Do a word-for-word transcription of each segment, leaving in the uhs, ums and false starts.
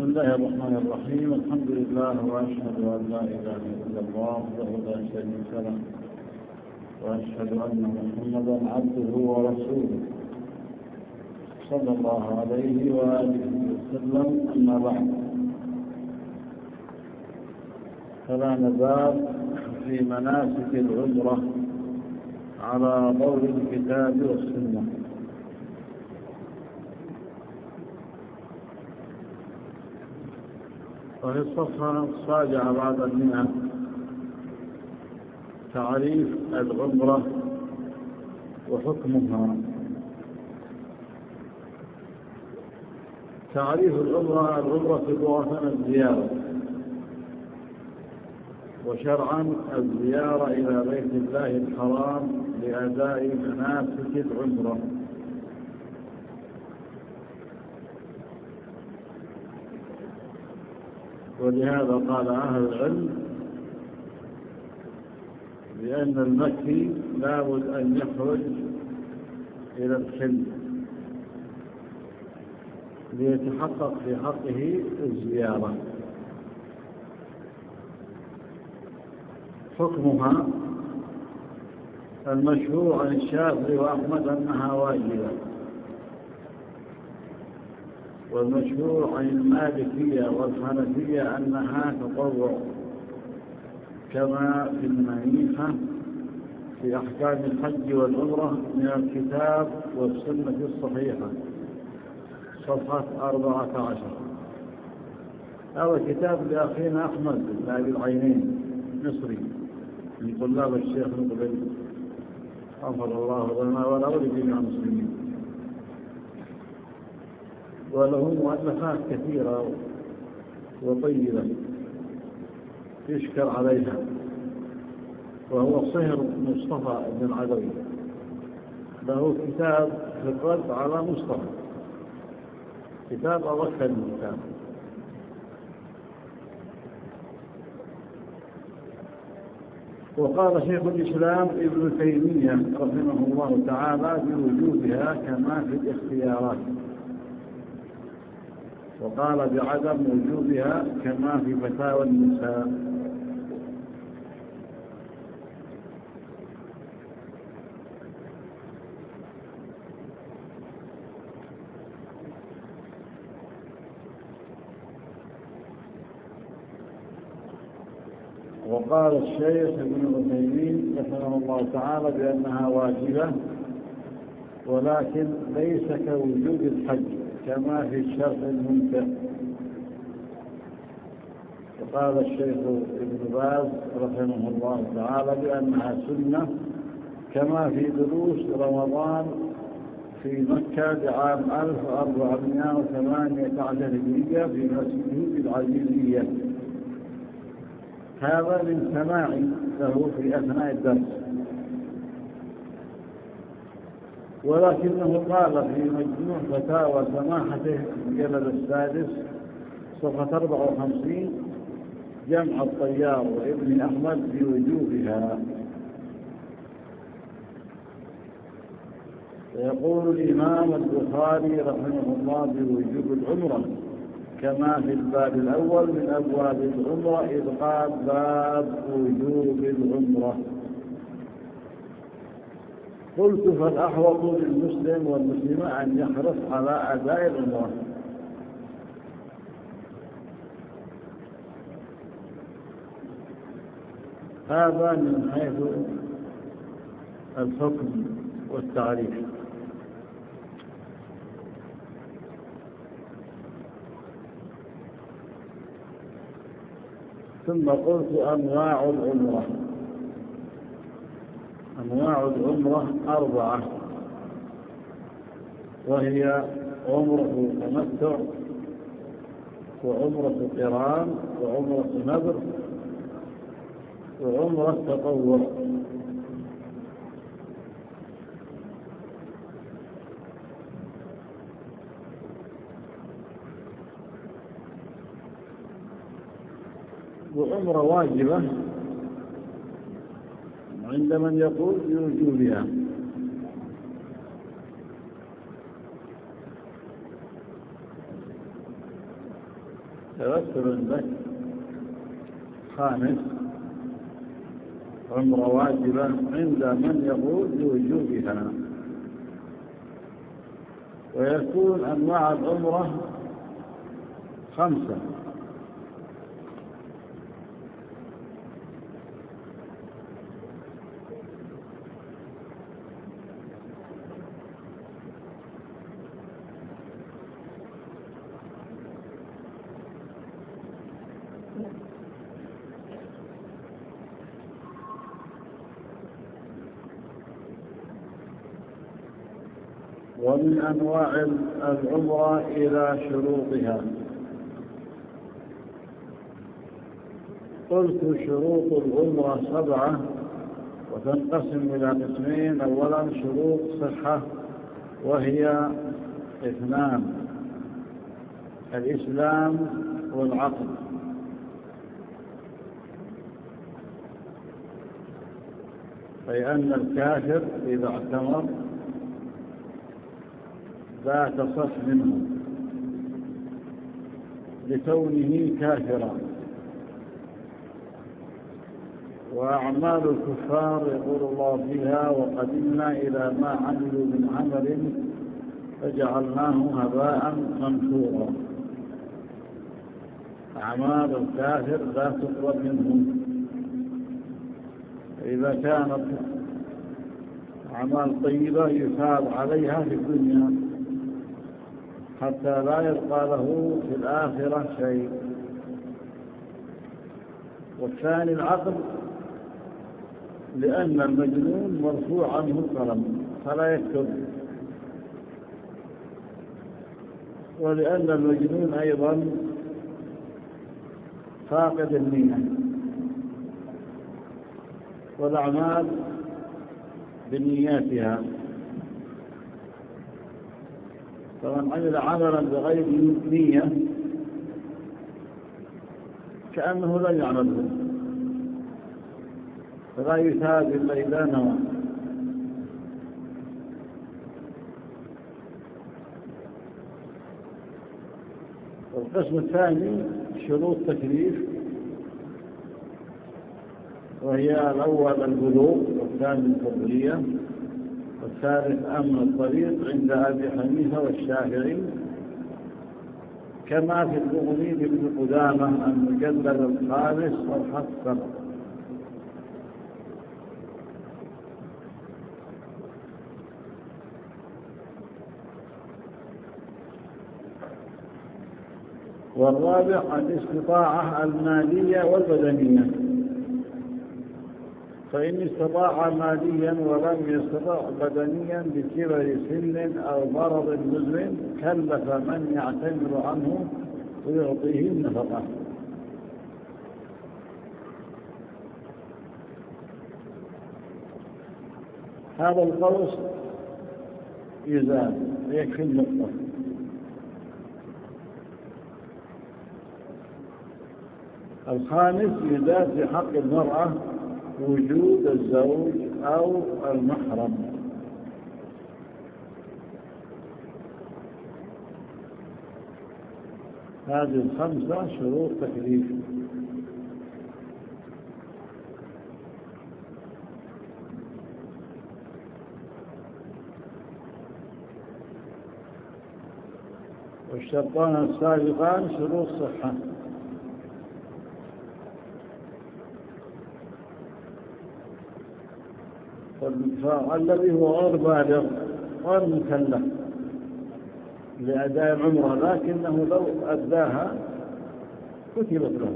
بسم الله الرحمن الرحيم. الحمد لله وأشهد أن لا إله إلا الله وحده لا شريك له، وأشهد أن محمدا عبده ورسوله صلى الله عليه وآله وسلم. أما بعد، فلا نزال في مناسك العمرة على ضوء الكتاب والسنة. وفي الصفحة السابعة بعد المئة تعريف العمرة وحكمها. تعريف العمرة: العمرة لغة الزيارة، وشرعا الزيارة إلى بيت الله الحرام لأداء مناسك العمرة. ولهذا قال أهل العلم بأن المكي لابد أن يخرج إلى الحل ليتحقق في حقه الزيارة. حكمها: المشهور عن الشافعي وأحمد أنها واجبة، والمشهور عن المالكية والحنفية أنها تطوع، كما في المنيحة في أحكام الحج والعمرة من الكتاب والسنة الصحيحة صفحة أربعة عشر. هذا كتاب لأخينا أحمد بن أبي العينين مصري من طلاب الشيخ مقبل غفر الله لنا وله ولجميع المسلمين، وله مؤلفات كثيرة وطيبة يشكر عليها، وهو صهر مصطفى بن العدوي، له كتاب في الرد على مصطفى، كتاب أضخم من كتاب. وقال شيخ الإسلام ابن تيمية رحمه الله تعالى بوجوبها كما في الاختيارات، وقال بعدم وجوبها كما في فتاوى النساء. وقال الشيخ ابن عثيمين رحمه الله تعالى بأنها واجبة، ولكن ليس كوجوب الحج كما في الشرح الممتع. وقال الشيخ ابن باز رحمه الله تعالى بأنها سنة، كما في دروس رمضان في مكة لعام ألف وأربعمائة وثمانية عشر هجرية في مسجد العزيزية. هذا من سماع له في أثناء الدرس، ولكنه قال في مجموع فتاوى سماحته الجلد السادس صفحة أربعة وخمسين جمع الطيار وابن أحمد بوجوبها. ويقول الإمام البخاري رحمه الله بوجوب العمرة كما في الباب الأول من أبواب العمرة، إذ قال باب وجوب العمرة. قلت: فالأحوط للمسلم والمسلمة أن يحرص على أداء العمرة. هذا من حيث الحكم والتعريف. ثم قلت: أنواع العمرة. أنواع العمرة أربعة، وهي عمرة تمتع، وعمرة قران، وعمرة نذر، وعمرة تطوع. وعمرة واجبة عند من يقول بوجوبها، توسل لك. خامس، عمرة واجبة عند من يقول بوجوبها. ويكون أنواع العمرة خمسة: ومن أنواع العمرة إلى شروطها. قلت شروط العمرة سبعة وتنقسم إلى قسمين: أولا شروط صحة وهي اثنان: الإسلام والعقل. أي أن الكافر إذا اعتمر لا تصح منه لكونه كافرا. وأعمال الكفار يقول الله فيها: وقدمنا إلى ما عملوا من عمل فجعلناه هباء منثورا. أعمال الكافر لا تقبل منه. إذا كانت أعمال طيبة يثاب عليها في الدنيا حتى لا يبقى له في الآخرة شيء. والثاني العقل، لأن المجنون مرفوع عنه القلم فلا يكتب، ولأن المجنون أيضا فاقد النية. والأعمال بنياتها، فمن عمل عملا بغير نية كأنه لم يعمله، فلا يثاب إلا إذا نوى. والقسم الثاني شروط تكليف، وهي الأول البلوغ، والثاني الحرية، والثالث أمن الطريق عند أبي حنيفة والشافعي، كما في المغني بابن قدامة المجلد الخامس صفحة سبع. والرابع الاستطاعة المالية والبدنية. فإن استطاع ماليا ولم يستطع بدنيا بكبر سن أو مرض مزمن كلف من يعتمر عنه ويعطيه النفقة. هذا القوس يزال يكفي النقطة. الخامس يزال في حق المرأة وجود الزوج أو المحرم. هذه الخمسة شروط تكليف. والشرطان السابقان شروط صحة. الذي هو غير بالغ غير مكلف لأداء العمرة، لكنه لو أداها كتبت له.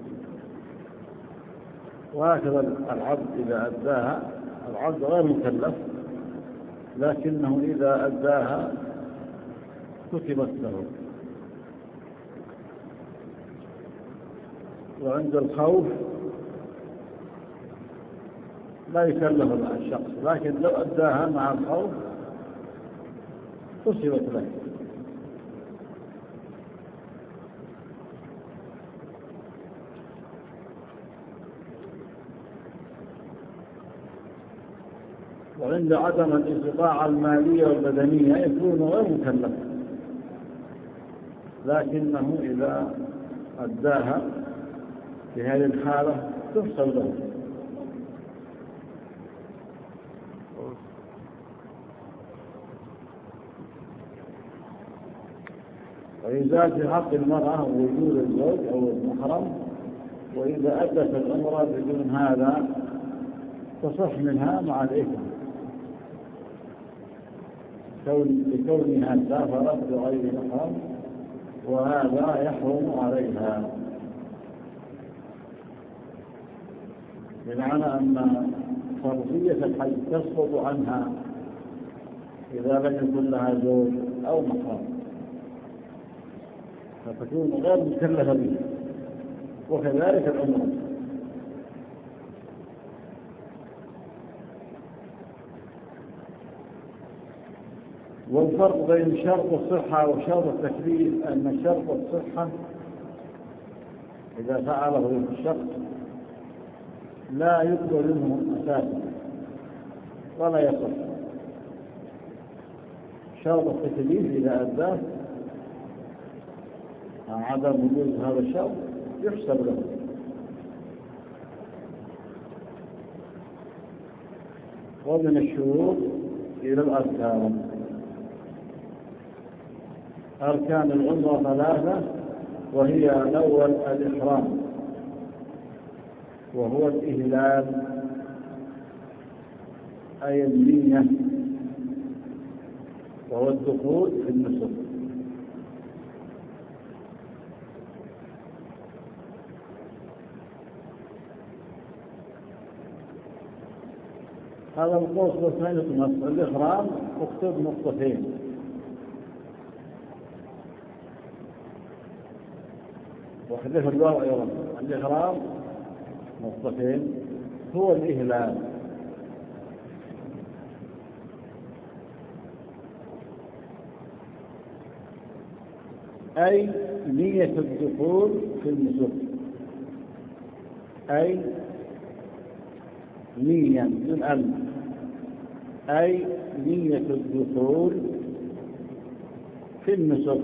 وهكذا العبد إذا أداها، العبد غير مكلف لكنه إذا أداها كتبت له. وعند الخوف لا يكلف مع الشخص، لكن لو أداها مع الخوف كتبت له. وعند عدم الاستطاعة المالية والبدنية يكون غير مكلف، لكنه إذا أداها في هذه الحالة تحسب له. ويزال في حق المرأة وجود الزوج أو المحرم، وإذا أدت العمرة بدون هذا تصح منها مع الإثم لكونها سافرت بغير محرم، وهذا يحرم عليها، بمعنى أن فرضية الحج تسقط عنها إذا لم يكن لها زوج أو محرم، فتكون غير مكلفة به، وكذلك العمرة. والفرق بين شرط الصحة وشرط التكليف أن شرط الصحة إذا فعله الشخص لا يقبل منه أساسا ولا يصح. شرط التكليف إذا أداه عدم وجود هذا الشرط يحسب له. ومن الشروط إلى الأركان. أركان العمرة ثلاثة، وهي الأول الإحرام، وهو الإهلال أي النية، وهو الدخول في النسك. هذا القوس والثاني نص. الإحرام اكتب نقطتين، وحذف الواو أيضا. الإحرام نقطتين هو الإهلال، أي نية الدخول في النسك، أي نية من ألف، أي نية الدخول في النسك.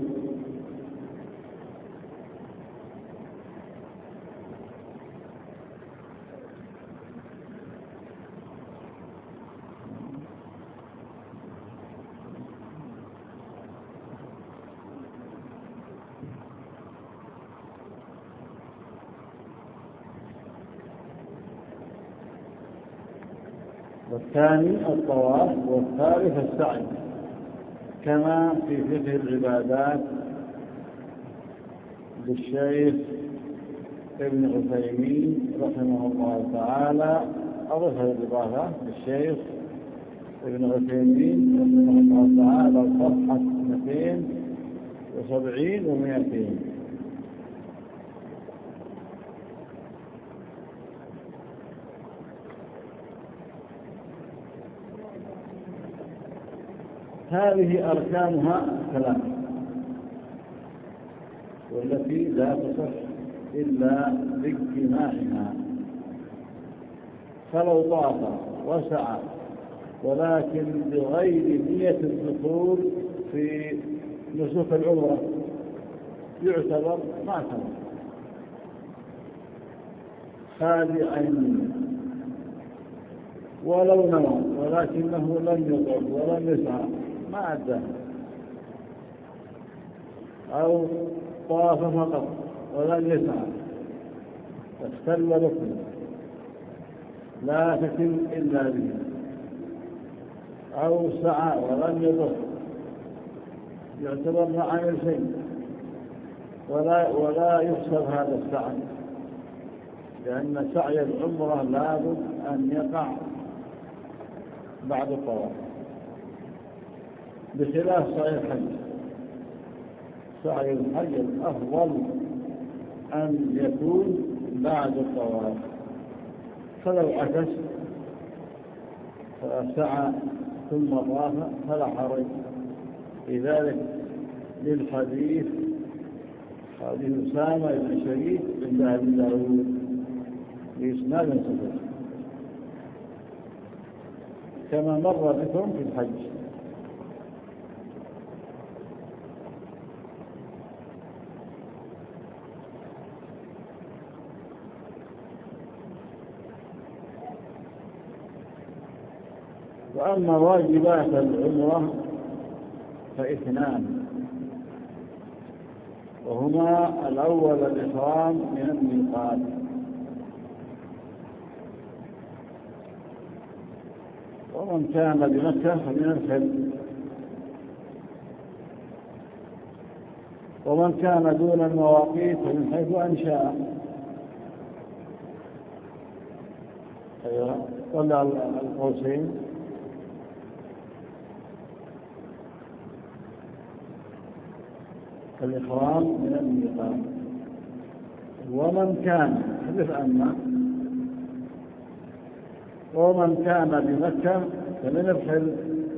والثاني الطواف، والثالث السعي، كما في فقه العبادات للشيخ ابن عثيمين رحمه الله تعالى. أضف الإضافة للشيخ ابن عثيمين رحمه الله تعالى صفحة اثنتين وسبعين ومئتين. هذه أركانها ثلاثة، والتي لا تصح إلا باجتماعها. فلو طاف وسعى ولكن بغير نية الدخول في نسك العمرة يعتبر ما تم خالي عين، ولو نوى ولكنه لم يطف ولم يسعى ما أدى، أو طاف فقط ولم يسعى فاختل ركن لا تتم إلا به، أو سعى ولم يطف يعتبر ما عمل شيء، ولا ولا يحسب هذا السعي، لأن سعي العمرة لابد أن يقع بعد الطواف، بخلاف سعي الحج. سعي الحج الأفضل أن يكون بعد الطواف، فلو عكس فسعى ثم طاف فلا حرج في ذلك، للحديث حديث أسامة بن شريك عند أبي داود بإسناد صحيح كما مر بكم في الحج. وأما واجبات العمرة فاثنان، وهما الأول الإحرام من الميقات، ومن كان بمكة فمن الحل، ومن كان دون المواقيت فمن حيث أنشأ. أيوة طلع القوسين. الإحرام من الميقات. ومن كان حدث أما ومن كان بمكة فمن الحل،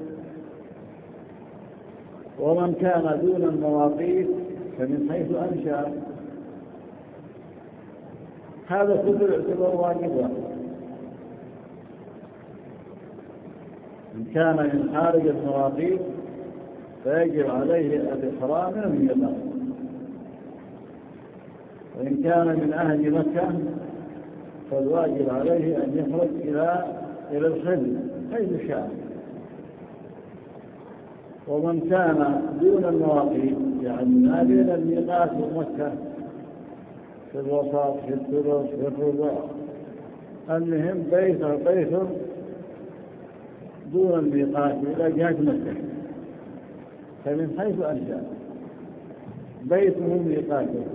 ومن كان دون المواقيت فمن حيث أنشأ. هذا كله يعتبر واجبا. إن كان من خارج المواقيت فيجب عليه الإحرام من الميقات، وإن كان من أهل مكة فالواجب عليه أن يخرج إلى إلى الحل حيث شاء. ومن كان دون المواقيت يعني ما بين الميقات ومكة في الوسط في الثلث في الربع، المهم بيت بيت دون الميقات إلى جهة مكة فمن حيث أنشأ بيته ميقاته.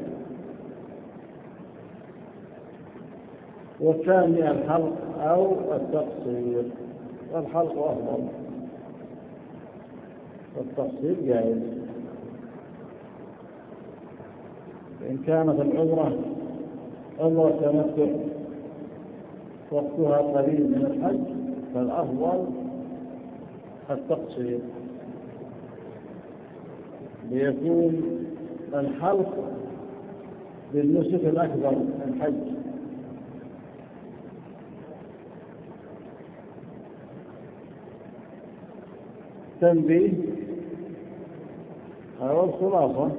والثاني الحلق أو التقصير، والحلق أفضل والتقصير جائز. إن كانت العمرة عمرة تمتع وقتها قليل من الحج فالأفضل التقصير، ليكون الحلق بالنسك الأكبر من الحج. تنبيه أو الخلاصة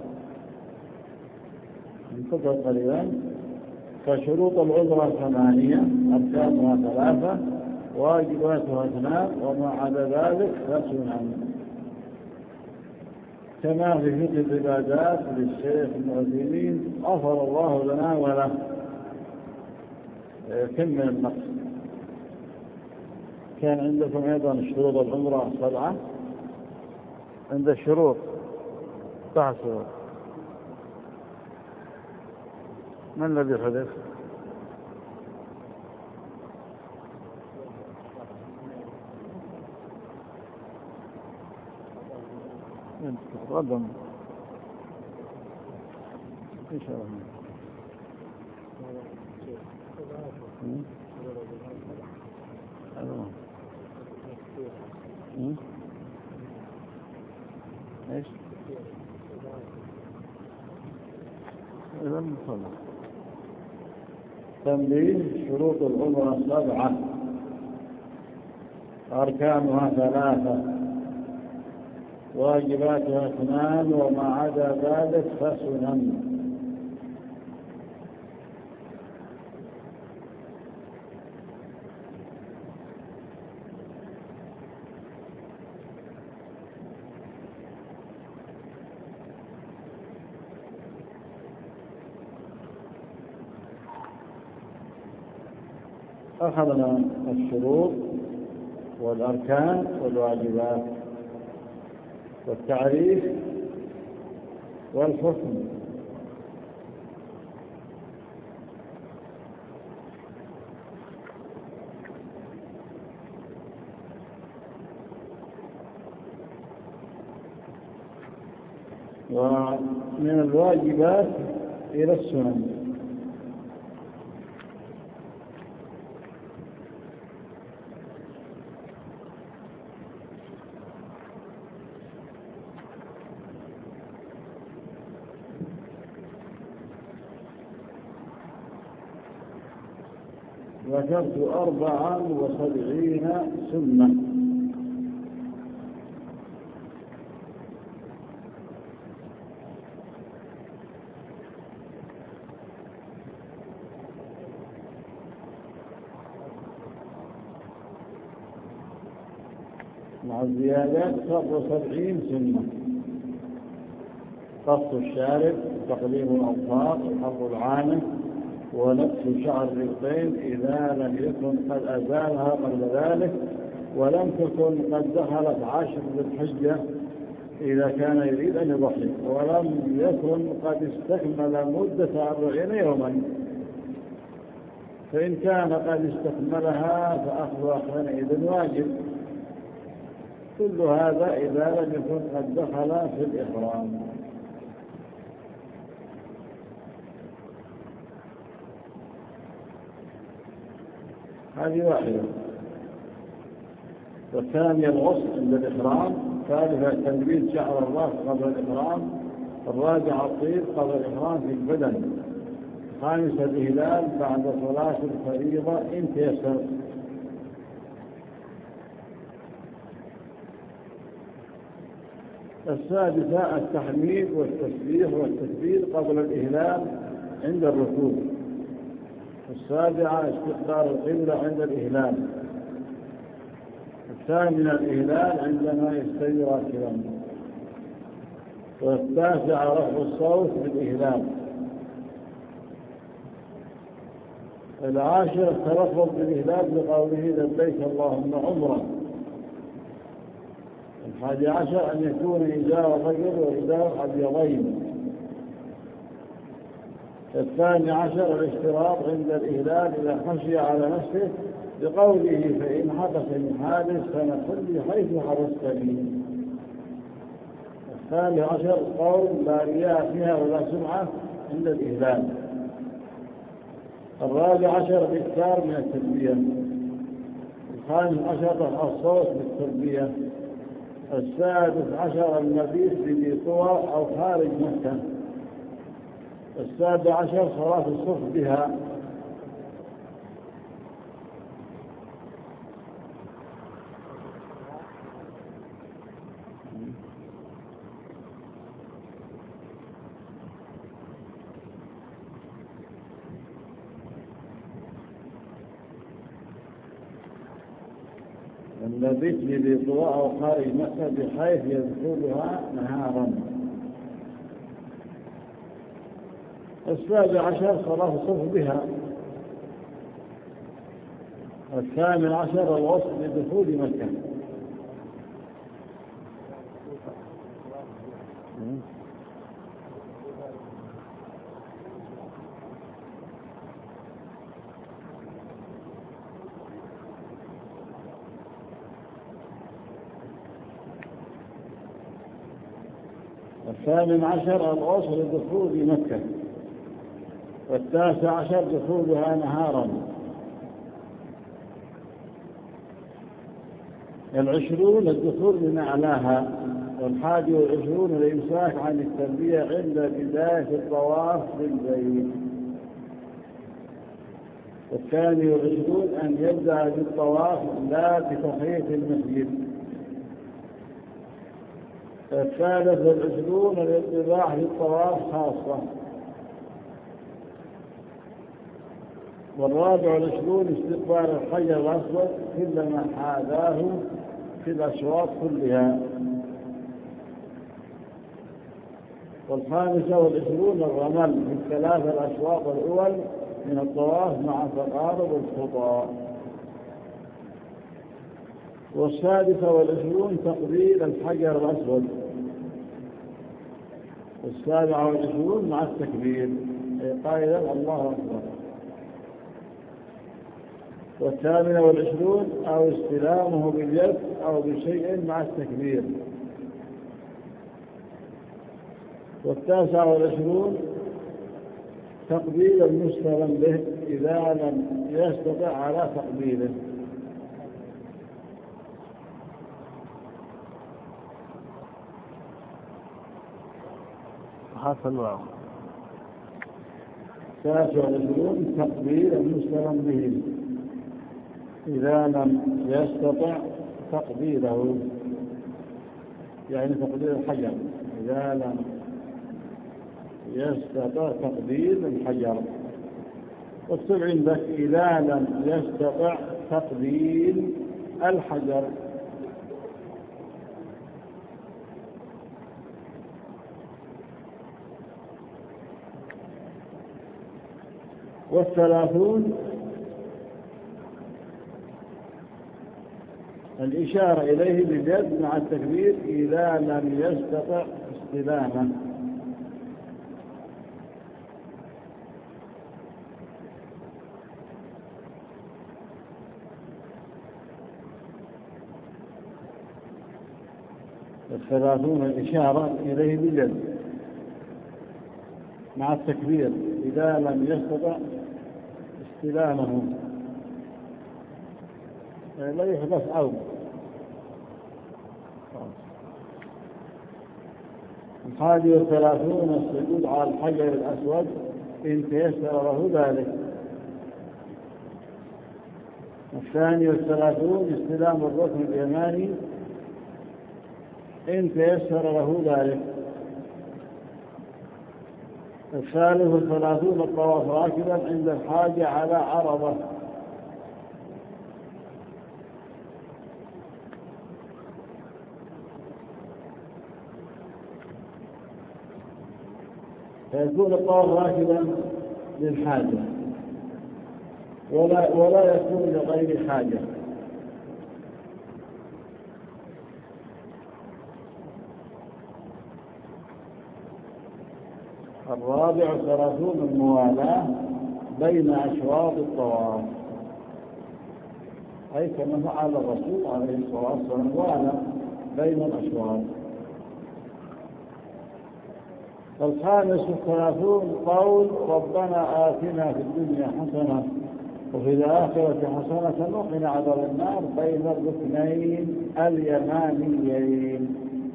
انتظر قليلا. فشروط العمرة ثمانية، أركانها ثلاثة، واجباتها اثنان، وما عدا ذلك فسنن، كما في فقه العبادات للشيخ المعتمين غفر الله لنا وله. كم من النقص. كان عندكم أيضا شروط العمرة سبعة، عند الشروط سبع شروط. ما الذي حدث؟ تقدم إن شاء الله. ايش؟ إذا نصلي. تنبيه شروط العمرة سبعة، أركانها ثلاثة، واجباتها اثنان، وما عدا ذلك فسنن. أخذنا الشروط والأركان والواجبات والتعريف والحكم. ومن الواجبات إلى السنن. ذكرت أربعا وسبعين سنة. مع الزيادات سبع وسبعين سنة: قص الشارب، تقليم الأظفار، حلق العانة، ونتف شعر الرجلين إذا لم يكن قد أزالها قبل ذلك، ولم تكن قد دخلت عشر ذي الحجة إذا كان يريد أن يضحي، ولم يكن قد استكمل مدة أربعين يوما. فإن كان قد استكملها فأخذها حينئذ واجب. كل هذا إذا لم يكن قد دخل في الإحرام. هذه واحدة. والثانية الغسل عند الإحرام. ثالثة تنبيذ شعر الرأس قبل الإحرام. الرابعة الطيب قبل الإحرام في البدن. خامسة الإهلال بعد صلاة الفريضة إن تيسر. السادسة التحميد والتسبيح والتكبير قبل الإهلال عند الركوع. السابعة استقبال القبلة عند الإهلال. الثامنة الإهلال عندما يستوي راكبا. والتاسعة رفع الصوت بالإهلال. العاشر التلفظ بالإهلال بقوله لبيك اللهم عمرا. الحادي عشر أن يكون إزار الرجل وإزار اليضين. الثاني عشر الاشتراط عند الإهلال إذا خشي على نفسه بقوله فإن حدث من حادث فنصلي حيث حدثتني. الثاني عشر قول لا رياء فيها ولا سمعة عند الإهلال. الرابع عشر الإكثار من التلبية. الخامس عشر رفع الصوت بالتلبية. السادس عشر المبيت بذي طوى أو خارج مكة. السابع عشر صلاة الصف بها. المبيت بذي طوى أو خارج مكة بحيث يدخلها نهارا. السابع عشر صلاة الصف بها. الثامن عشر الوصف لدخول مكة. الثامن عشر الوصف لدخول مكة. والتاسع عشر دخولها نهارا. العشرون الدخول من أعلاها. والحادي والعشرون الإمساك عن التلبية عند بداية الطواف بالبيت. والثاني والعشرون أن يبدأ بالطواف لا بتحية المسجد. الثالث والعشرون الانطباع للطواف خاصة. والرابع والعشرون استقبال الحجر الأسود كلما حاذاه في الأشواط كلها. والخامسة والعشرون الرمل في الثلاثة الأشواط الأول من الطواف مع تقارب الخطى. والسادسة والعشرون تقبيل الحجر الأسود. والسابعة والعشرون مع التكبير قائلا الله أكبر. والثامنة والعشرون أو استلامه باليد أو بشيء مع التكبير. والتاسعة والعشرون تقبيل المستلم به إذا لم يستطع على تقبيله. حسن واو. التاسع والعشرون تقبيل المستلم به إذا لم يستطع تقبيله، يعني تقبيل الحجر إذا لم يستطع تقبيل الحجر. واكتب عندك إذا لم يستطع تقبيل الحجر. والثلاثون الإشارة إليه باليد مع التكبير إذا لم يستطع استلامه. الثلاثون الإشارة إليه باليد مع التكبير إذا لم يستطع استلامه، لا يحدث عود. الحادي والثلاثون السجود على الحجر الأسود إن تيسر له ذلك. الثاني والثلاثون استلام الركن اليماني إن تيسر له ذلك. الثالث والثلاثون الطواف راكبا عند الحاجة على عرضة. فيكون الطواف راكبا للحاجة ولا ولا يكون لغير حاجة. الرابع والثلاثون الموالاة بين أشواط الطواف، أي كما فعل الرسول عليه الصلاة والسلام والاه بين الأشواط. الخامس والثلاثون قول ربنا آتنا في الدنيا حسنة وفي الآخرة حسنة وقنا عذاب النار بين الركنين اليمانيين.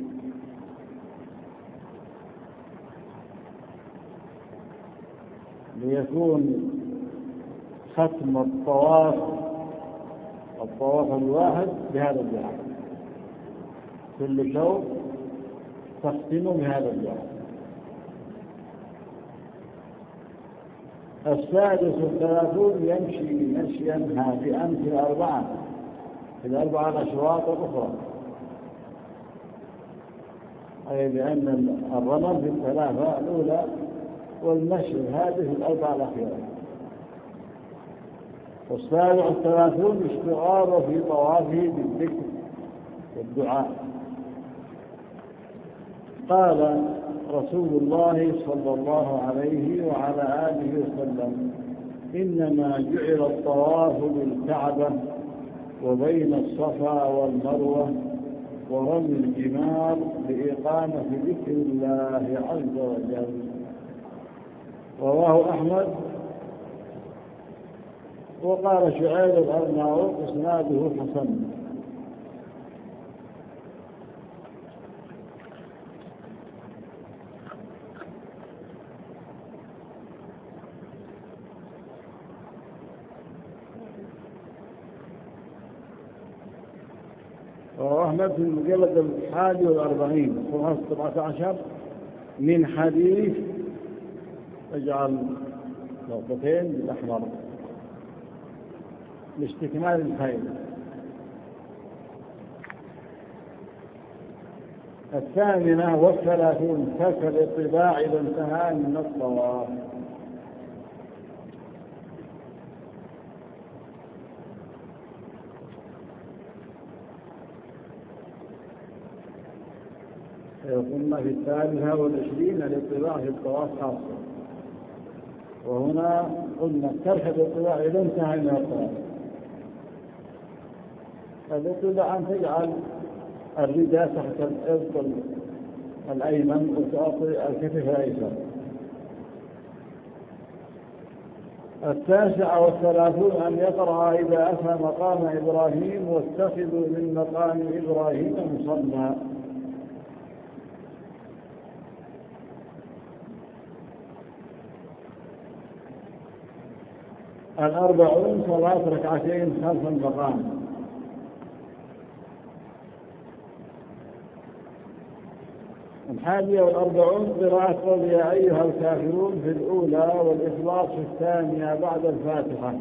ليكون ختم الطواف الطواف الواحد بهذا الدعاء، كل شوط تختم بهذا الدعاء. السادس والثلاثون يمشي مشيا هادئا في الأربعة في الأربعة الأشواط الأخرى، أي لأن الرمل في الثلاثة الأولى والمشي الهادئ في الأربعة الأخيرة. والسابع والثلاثون اشتغاله في طوافه بالذكر والدعاء. قال رسول الله صلى الله عليه وعلى آله وسلم إنما جعل الطواف بالكعبة وبين الصفا والمروة ورمي الجمار لإقامة ذكر الله عز وجل. رواه أحمد. وقال شعيب الأرناؤوط إسناده حسن. رواه أحمد في المجلد الحادي والأربعين صفحة سبعة عشر من حديث اجعل نقطتين بالأحمر لاستكمال الخير. الثامنة والثلاثون ترك الاطلاع إذا انتهى من الطواف. قلنا في الثالثة والعشرين الاطلاع في الطواف خاصة، وهنا قلنا ترك الاطلاع إذا انتهى من الطواف. الاطلاع أن تجعل الرداء تحت الإبط الأيمن وتعطي الكتف الأيسر. التاسع والثلاثون أن يقرأ إذا أتى مقام إبراهيم واتخذوا من مقام إبراهيم مصلى. الأربعون صلاة ركعتين خلف المقام. الحادية والأربعون قراءة قل يا أيها الكافرون في الأولى والإخلاص في الثانية بعد الفاتحة.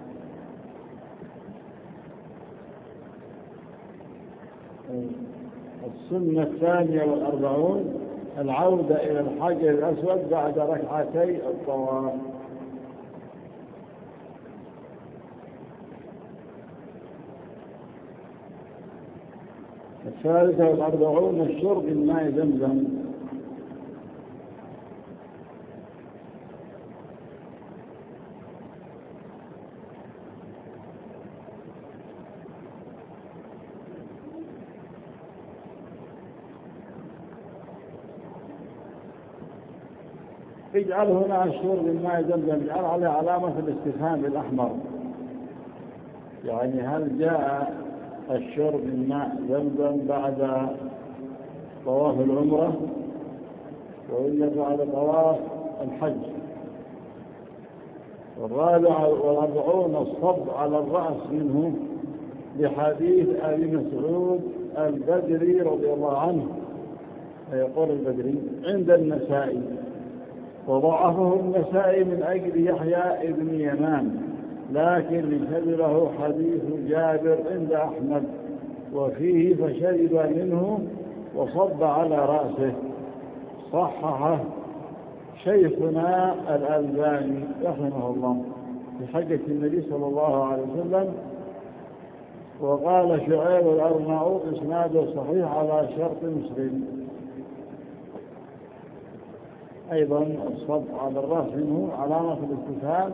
السنة الثانية والأربعون العودة إلى الحجر الأسود بعد ركعتي الطواف. الثالثة والأربعون الشرب من ماء زمزم. اجعل هنا الشرب من ماء زمزم، اجعل عليه علامة الاستفهام الأحمر، يعني هل جاء الشرب من ماء زمزم بعد طواف العمرة وإلا بعد طواف الحج؟ والرابع والأربعون الصب على الرأس منه، لحديث أبي مسعود البدري رضي الله عنه، يقول البدري عند النسائي، وضعفه النسائي من أجل يحيى ابن يمان، لكن شبه حديث جابر عند أحمد وفيه فشرب منه وصب على رأسه. صححه شيخنا الألباني رحمه الله في حجة النبي صلى الله عليه وسلم. وقال شعيب الأرناؤوط إسناده صحيح على شرط مسلم. أيضا الصب على الرأس منه علامة الاستفهام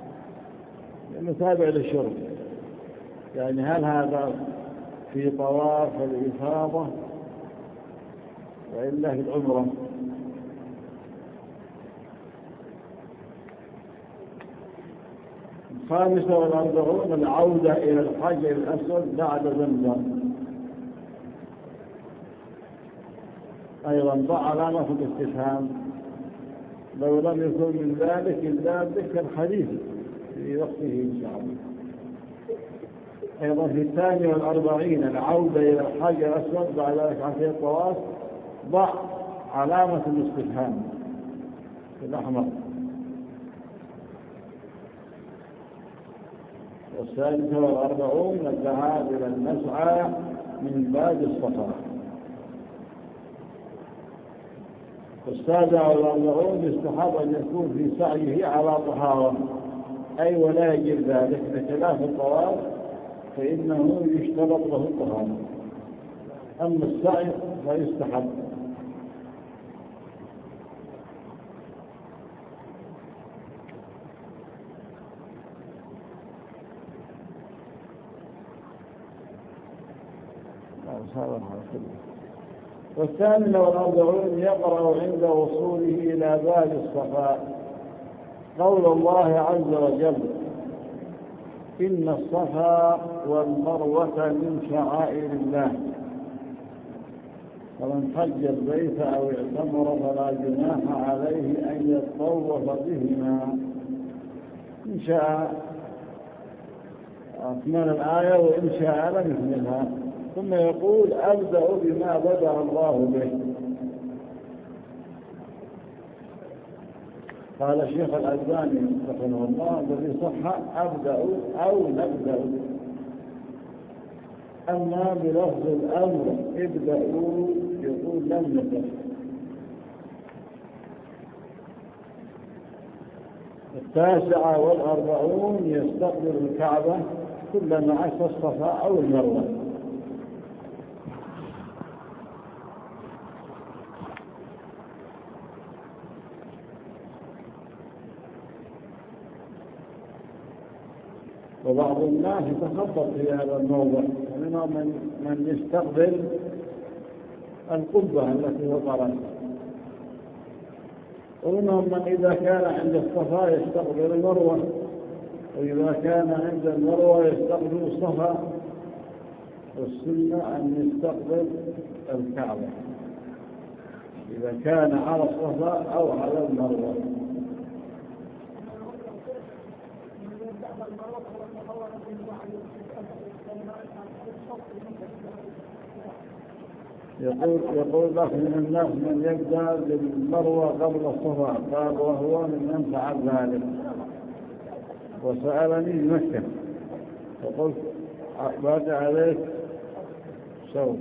متابع للشرب، يعني هل هذا في طواف الإفاضة وإلا في العمرة؟ الخامسة والأربعون العودة إلى الحجر الأسود بعد زمزم. أيضا ضع علامة الاستفهام، لو لم يكن من ذلك إلا ذكر الحديث في وقته إن شاء الله. أيضا في الثاني والأربعين العودة إلى الحجر الأسود بعد ركعتي الطواف، ضع علامة الاستفهام في الأحمر. والثالثة والأربعون الذهاب إلى المسعى من باب الصفا. والسابع والأربعون يستحب أن يكون في سعيه على طهارة، أي ولا يجب ذلك بخلاف الطواف فإنه يشترط له الطهارة، أما السعي فيستحب. والثامن والأربعون يقرأ عند وصوله إلى باب الصفا قول الله عز وجل: إن الصفا والمروة من شعائر الله، فمن حج البيت أو اعتمر فلا جناح عليه أن يطوف بهما. إن شاء أكمل الآية وإن شاء لم يكملها. ثم يقول: أبدأ بما بدأ الله به. قال الشيخ الألباني رحمه الله الذي صح: أبدأ أو نبدأ. أما بلفظ الأمر ابدأوا يقول لم نبدأ. التاسعة والأربعون يستقبل الكعبة كلما عسى الصفا أو المروة. وبعض الناس يتخبط في هذا الموضوع، منهم من, من يستقبل القبة التي وقرت، ومنهم من إذا كان عند الصفا يستقبل المروة، وإذا كان عند المروة يستقبل الصفا. والسنة أن يستقبل الكعبة إذا كان على الصفا أو على المروة. يقول يقول لك من الناس من يبدأ بالمروة قبل الصفا، قال وهو من فعل ذلك، وسألني مكة فقلت أقبلت عليك شوف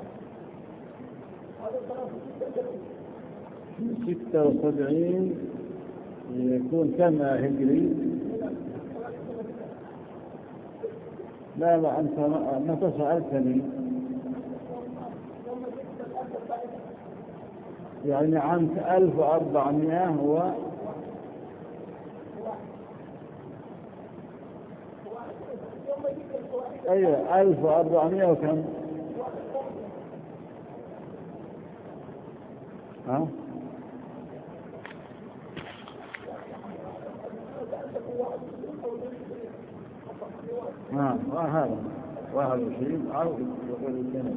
ستة وسبعين يكون كم هجري؟ لا لا أنت متى سألتني؟ يعني عام ألف وأربعمائة و أيوة ألف وأربعمائة وكم؟ ها؟ ها هذا واحد وعشرين أو يقول سنة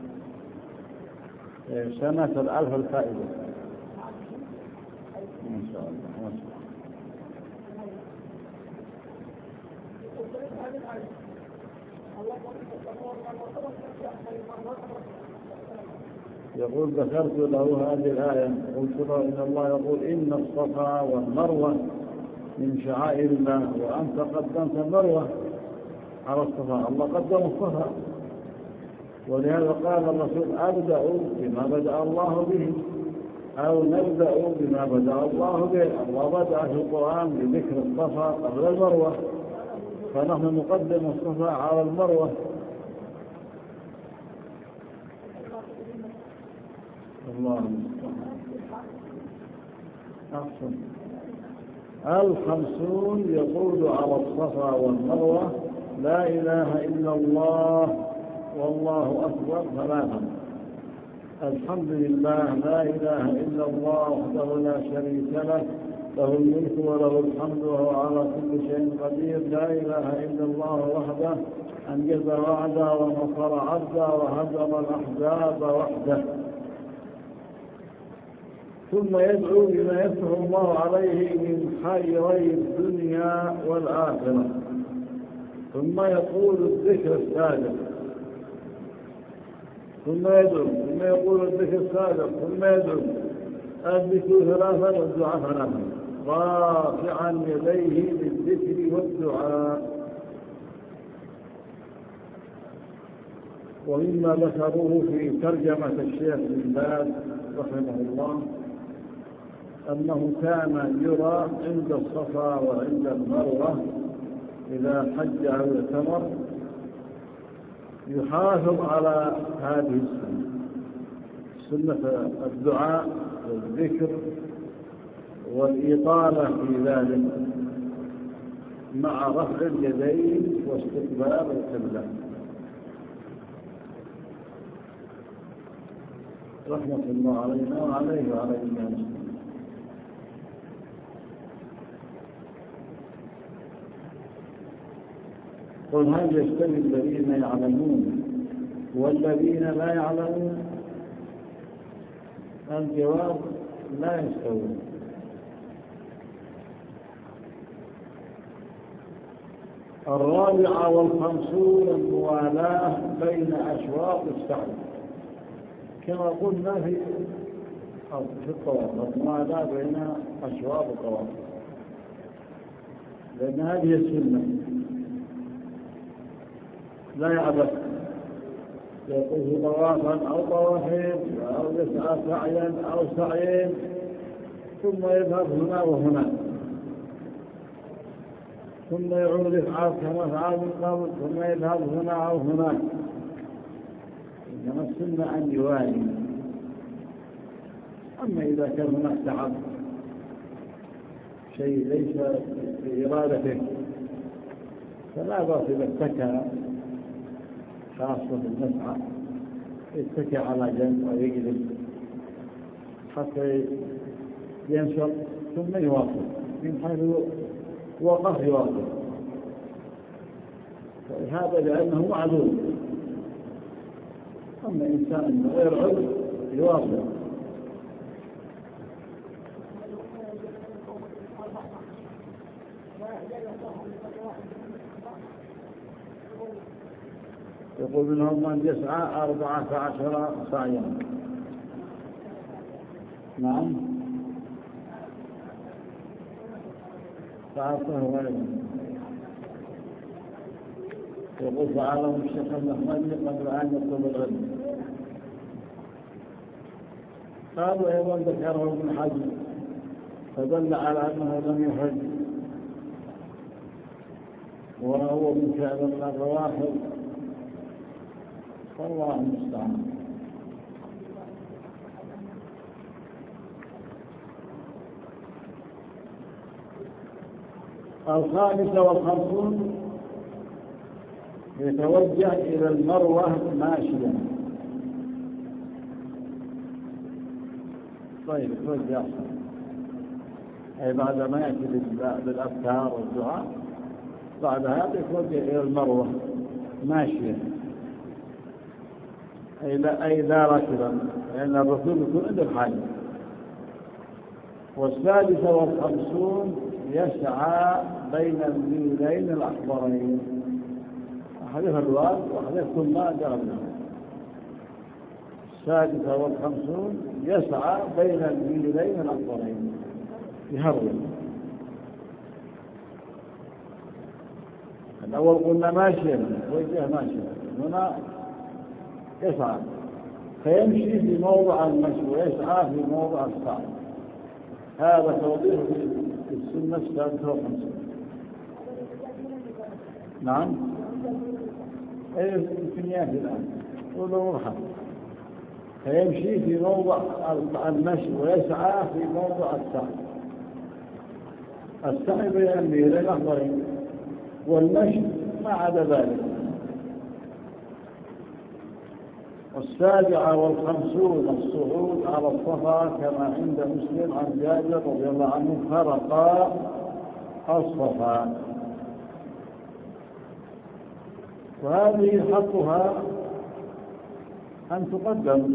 سنة الألف الفائدة إن شاء الله. ما شاء الله. يقول ذكرت له هذه الآية قلت له إن الله يقول إن الصفا والمروة من شعائر الله وأنت قدمت المروة على الصفا. الله قدم الصفا ولهذا قال الرسول أبدأ بما بدأ الله به أو نبدأ بما بدأ الله به. الله بدأ في القرآن بذكر الصفا قبل المروة فنحن نقدم الصفا على المروة. الله أحسن. الخمسون يقول على الصفا والمروة لا إله إلا الله والله أكبر ثلاثا. الحمد لله لا إله إلا الله وحده لا شريك له له الملك وله الحمد وهو على كل شيء قدير. لا إله إلا الله وحده أنجز وعده ونصر عبده وهزم الأحزاب وحده. ثم يدعو بما يفتح الله عليه من خيري الدنيا والآخرة. ثم يقول الذكر السابق ثم يدعو ثم يقول الذكر السابق ثم يدعو. الذكر ثلاثا والدعاء ثلاثا رافعا يديه بالذكر والدعاء. ومما ذكروه في ترجمة الشيخ بن باز رحمه الله أنه كان يرى عند الصفا وعند المروة إذا حج أو اعتمر يحافظ على هذه السنة سنة الدعاء والذكر والإطالة في ذلك مع رفع اليدين واستقبال القبلة رحمة الله علينا وعليه وعلى الناس. قل هل يستوي الذين يعلمون والذين لا يعلمون؟ الجواب لا يستوون. الرابعة والخمسون الموالاة بين أشواط السعي كما قلنا في في الطواف الموالاة بين أشواط الطواف لأن هذه السنة لا يعبث يقول طوافا أو طوافين أو يسعى سعيا أو سعيين ثم يذهب هنا وهنا ثم يعود يفعل كما فعل من قبل ثم يذهب هنا أو هناك. إنما السنة أن يوالي. أما إذا كان هناك تعب شيء ليس بإرادته فلا بأس إذا اتكى خاصة المسعى يتكى على جنب أو يجلس حتى ينشط ثم يواصل من حيث وقف يواصل. هذا لأنه معذور. أما إنسان غير عذر يواصل. يقول منهم من يسعى أربعة عشر سعيا. نعم فعلته غيره. يقول فعلهم الشيخ المحمدي قبل أن يطلب العلم. قالوا أيضا ذكره ابن حجر فدل على أنه لم يحج، وهو من فعل من الروافض، فالله المستعان. الخامسة والخمسون يتوجه إلى المروة ماشيا. طيب يتوجه أي بعد ما يأتي بالأذكار والدعاء، بعد هذا يتوجه إلى المروة ماشيا، أي لا, أي لا راكبا، لأن الرسول يكون عند الحاجة. والسادسة والخمسون يسعى بين الميلين الأخضرين، حديث الوالد وحديث ثم جربنا. السادسة والخمسون يسعى بين الميلين الأخضرين يهرول. الأول قلنا ماشيا، وجه ماشيا، هنا يسعى، فيمشي في موضع المشي ويسعى في موضع السعي. هذا توضيح في السنة السادسة والخمسون. نعم، أي الكنيات الآن ولو مرحب، فيمشي في موضع المشي ويسعى في موضع السعي. السعي بين الميلين الأخضرين، والمشي ما عدا ذلك. والسابعة والخمسون الصعود على الصفا، كما عند مسلم عن جابر رضي الله عنه فرقا الصفا. وهذه حقها أن تقدم،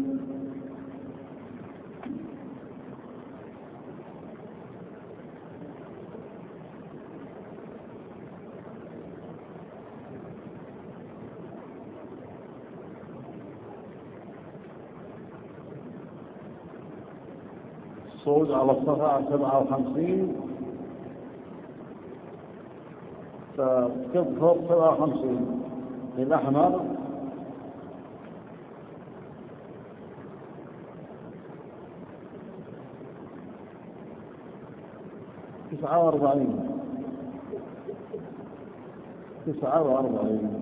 الصعود على الصفا سبعة وخمسين، فوق سبعة وخمسين الأحمر، تسعة وأربعين تسعة وأربعين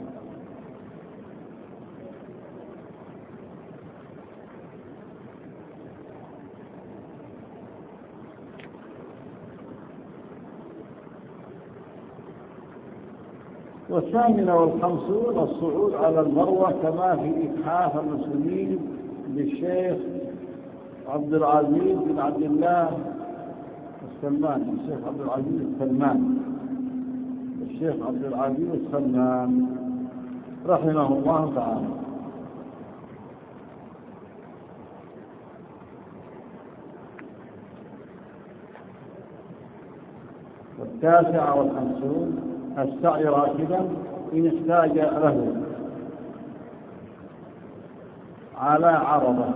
والثامنة والخمسون الصعود على المروة، كما في إتحاف المسلمين للشيخ عبد العزيز بن عبد الله السلمان، الشيخ عبد العزيز السلمان الشيخ عبد العزيز السلمان رحمه الله تعالى. والتاسعة والخمسون السعي راكبا إن احتاج له على عرضه.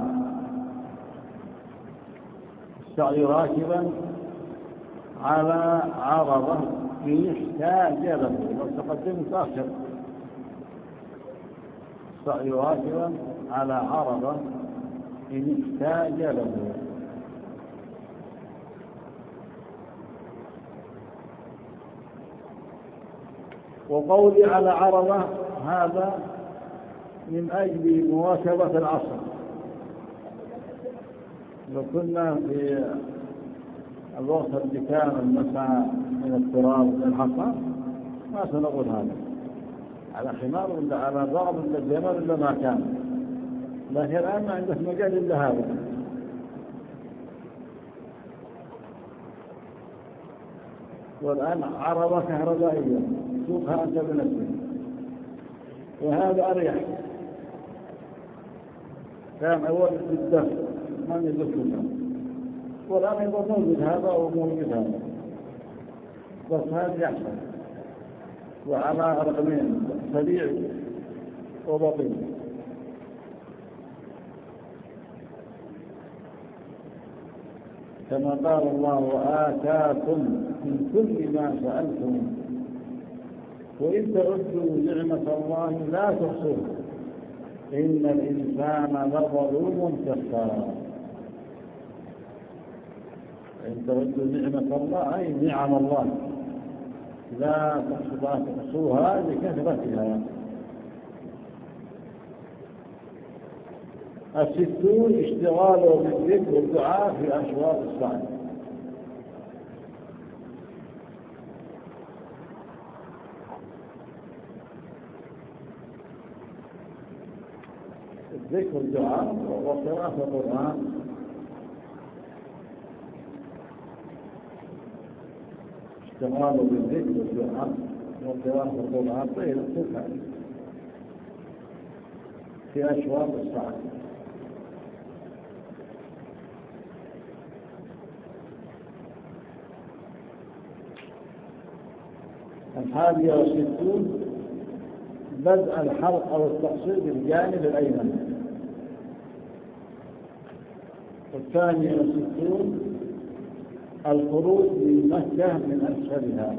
السعي راكبا على عرضه إن احتاج له، وتقدم متأخر. السعي راكبا على عرضه إن احتاج له. وقولي على عرضة هذا من أجل مواكبة العصر. لو كنا في الوقت اللي كان المسعى من التراب للحصى ما سنقول هذا على حمار ولا على ضرب ولا جمل ولا ما كان، لكن الآن ما عندك مجال إلا هذا. والآن عرضة كهربائية سوقها أنت بنفسك، وهذا أريح. كان أول في الدفع ما يدفعها، والآن يبقى موجود هذا وموجود هذا، بس هذا يحصل. وعلى رقمين سريع وبطيء. كما قال الله وآتاكم من كل ما سألتم وإن تعدوا نعمة الله لا تحصوها إن الإنسان لظلوم كفار. إن تردوا نعمة الله أي نعم الله لا تحصوها لكثرتها. الستون اشتغال بالذكر والدعاء في أشواط الساعة. الذكر والدعاء وقراءة القرآن اشتغال بالذكر والدعاء وقراءة القرآن طيب الصفحة في أشواط الساعة. الحادية والستون بدء الحلق أو التقصير بالجانب الأيمن. الثانية والستون الخروج من مكة من أسفلها.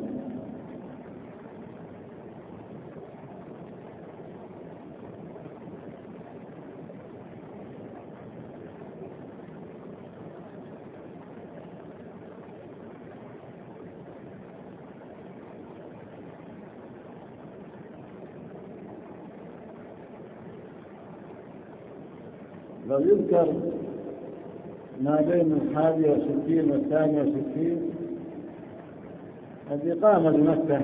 لو يذكر ما بين الحادية والستين والثانية والستين الإقامة بمكة،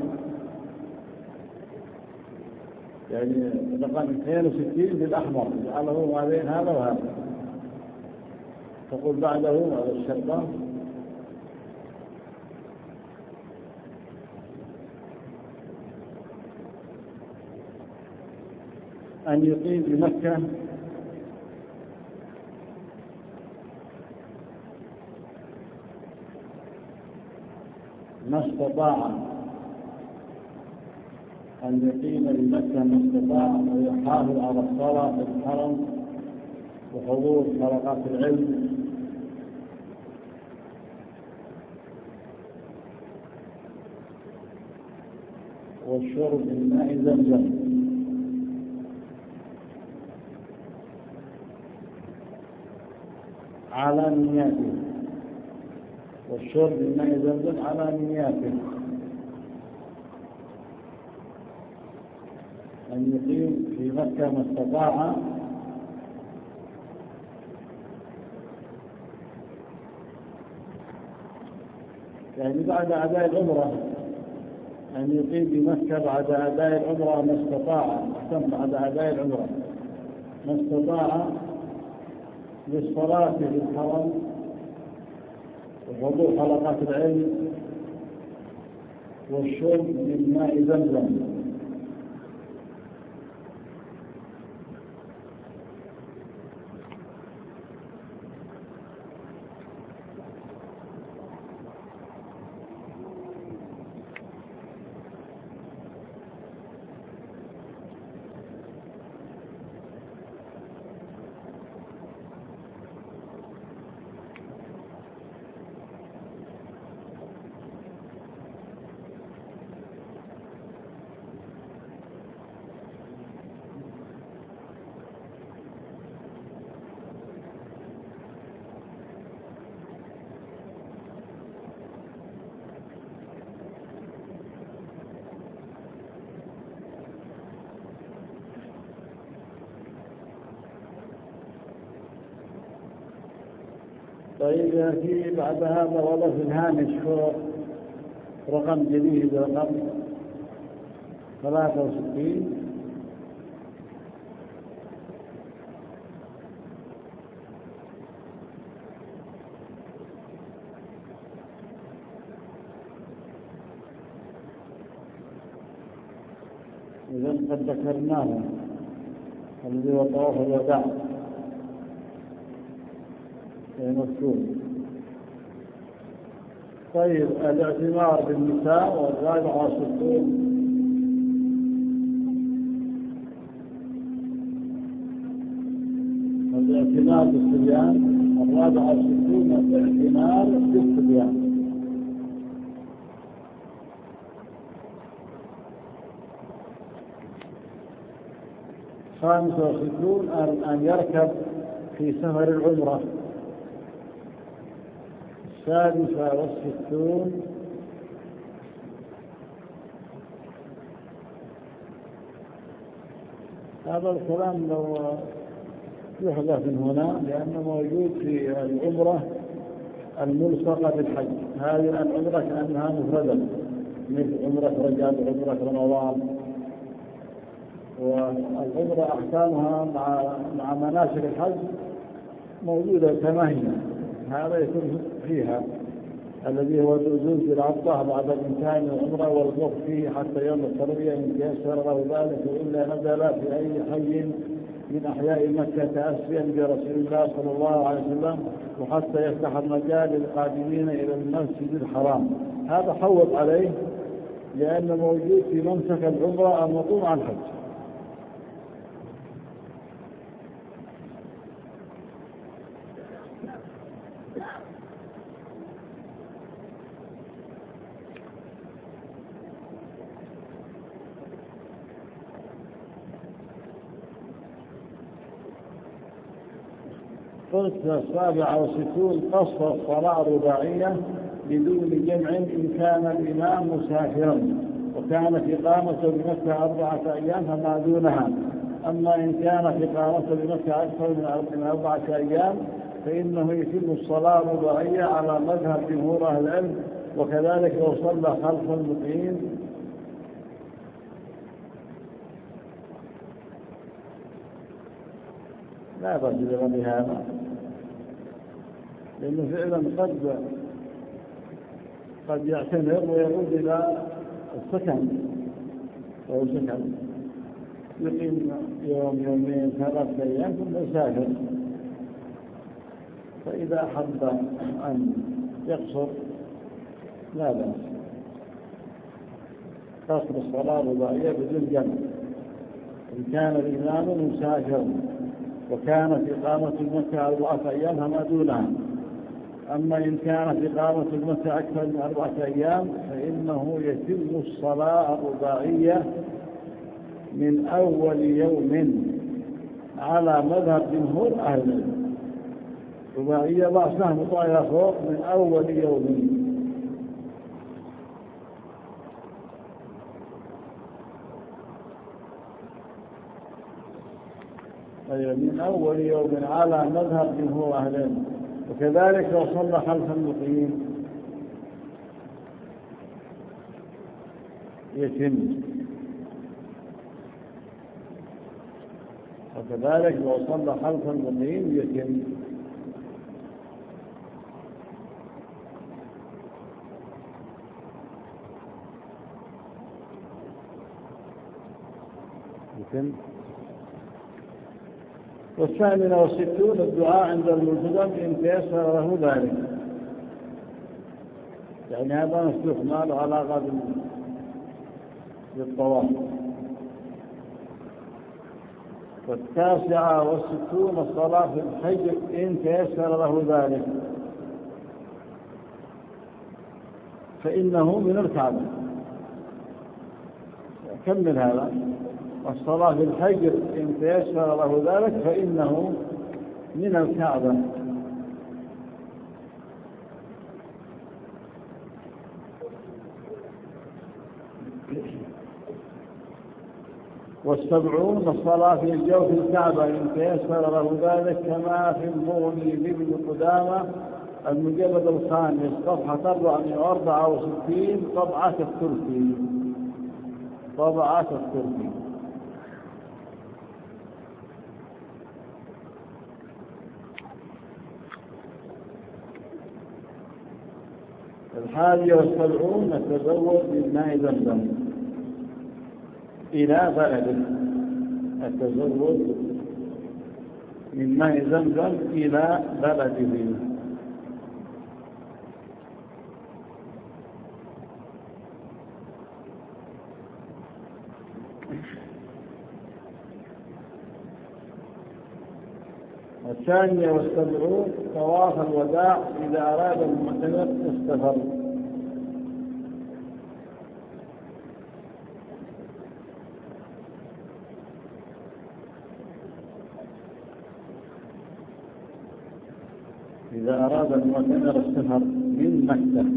يعني رقم اثنين وستين بالأحمر جعله ما بين هذا وهذا، تقول بعده على الشرطة أن يقيم بمكة ما استطاع، أن يقيم بمكة ما استطاع، ويحافظ على الصلاة في الحرم وحضور حلقات العلم والشرب من ماء زمزم على نياته، والشرب من ماء زمزم على نياته، أن يقيم في مكة ما استطاع يعني بعد أداء العمرة، أن يقيم بمكة بعد أداء العمرة ما استطاع، أحسن بعد أداء العمرة ما استطاع للصلاة في الحرم وحضور حلقات العلم والشرب من ماء زمزم. طيب في بعد هذا وضع في الهامش فوق رقم جديد رقم ثلاثة وستين إذا قد ذكرناه الذي هو طواف الوداع مذكور. طيب الاعتمار بالنساء والرابع والستون الاعتمار بالصبيان، الرابع والستون الاعتمار بالصبيان. خامسة وستون أن يركب في سفر العمرة السادسة والستون هذا الكلام لو يحدث من هنا لأنه موجود في العمرة الملصقة بالحج. هذه العمرة كأنها مفردة مثل عمرة رجب وعمرة رمضان، والعمرة أحكامها مع مع مناسك الحج موجودة كما هي. هذا يكون فيها الذي هو النزول في العطة بعد الإمكان العمرة والوقوف فيه حتى يوم التروية إن تيسر له ذلك، وإلا نزل في أي حي من أحياء مكة تأسيا برسول الله صلى الله عليه وسلم وحتى يفتح المجال للقادمين إلى المسجد الحرام. هذا حوط عليه لأنه موجود في منسك العمرة المقوم على الحج. قلت السابعة وستون قصر الصلاة رباعية بدون جمع إن كان الإمام مسافرا وكانت إقامته بمكة أربعة أيام فما دونها. أما إن كانت إقامته بمكة أكثر من أربعة أيام فإنه يتم الصلاة رباعية على مذهب جمهور أهل العلم، وكذلك لو صلى خلف المقيم لا رجل بهذا، لأنه فعلا قد قد يعتمر ويعود إلى السكن أو سكن يقيم يوم يومين ثلاثة أيام ثم يسافر. فإذا أحب أن يقصر لا بأس. قصر الصلاة رباعية بدون جمع إن كان الإمام مسافر وكانت إقامة المكة أربعة أيام فما دونها. أما إن كانت إقامة المكة أكثر من أربعة أيام فإنه يتم الصلاة الرباعية من أول يوم على مذهب جمهور أهل العلم. رباعية رأسها مطايا فوق من أول يوم. من أول يوم على مذهب جمهور أهل العلم، وكذلك لو صلى خلف المقيم يتم، وكذلك لو صلى خلف المقيم يتم. يتم. والثامنة والستون الدعاء عند الملتزم إن تيسر له ذلك، يعني هذا مفتوح ما له علاقة بالطواف. والتاسعة والستون الصلاة في الحج إن تيسر له ذلك فإنه من الكعبة. كمل هذا. الصلاة في الحجر إن تيسر له ذلك فإنه من الكعبة. والسبعون الصلاة في الجوف الكعبة إن تيسر له ذلك كما في المغني لابن قدامة المجلد الخامس صفحة أربعمائة وأربعة وستين طبعة التركي. طبعة التركي. الحادية والسبعون التزود بالماء زمزم إلى بلده. التزود من ماء زمزم إلى بلده. الثانية والسبعون طواف الوداع إذا أراد المعتمر السفر. إذا أراد المعتمر السفر من مكة.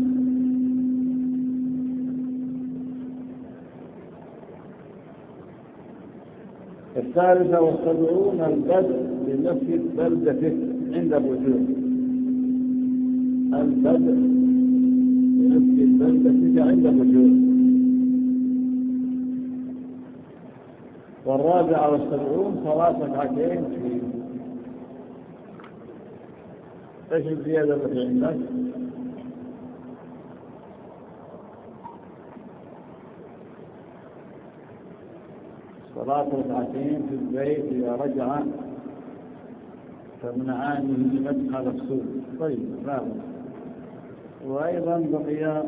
الثالثة والسبعون البدء بنفي بلدته عند الرجوع. البدء بنفي بلدته عند الرجوع. والرابعة والسبعون صلاة ركعتين في ايش الزيادة التي عندك؟ صلاة ركعتين في البيت إذا رجع تمنعانه مدخل السوق. طيب لا. وأيضا بقي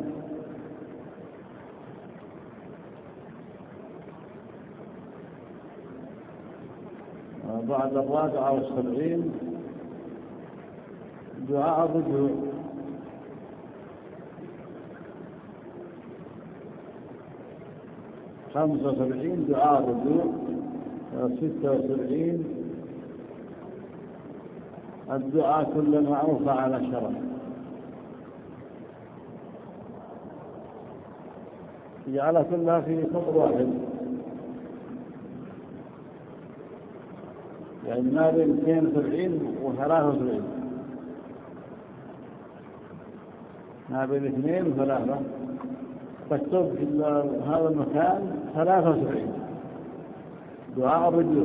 بعد الرابعة والسبعين دعاء الرجوع. خمسة وسبعين دعاء الرجوع. ستة وسبعين الدعاء كلما أوفى على شرف. جعل كلها في سطر واحد، يعني ما بين اثنين وسبعين وثلاثة وسبعين، ما بين اثنين وثلاثة تكتب في هذا المكان ثلاثة وسبعين دعاء الرجوع.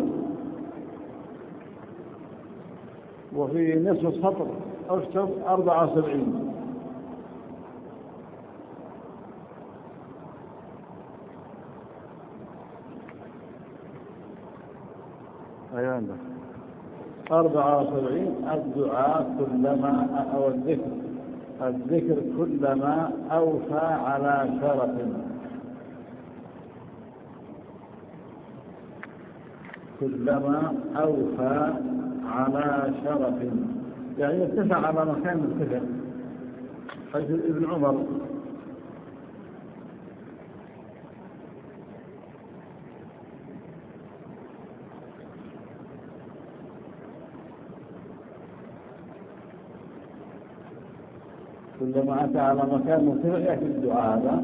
وفي نصف السطر اكتب أربعة وسبعين. أيوة عندك أربعة وسبعين الدعاء كلما أو الذكر الذكر كلما أوفى على شرف. كلما أوفى على شرف يعني ارتفع على مكان مرتفع. حيث ابن عمر كلما أتى على مكان مرتفع يأتي الدعاء هذا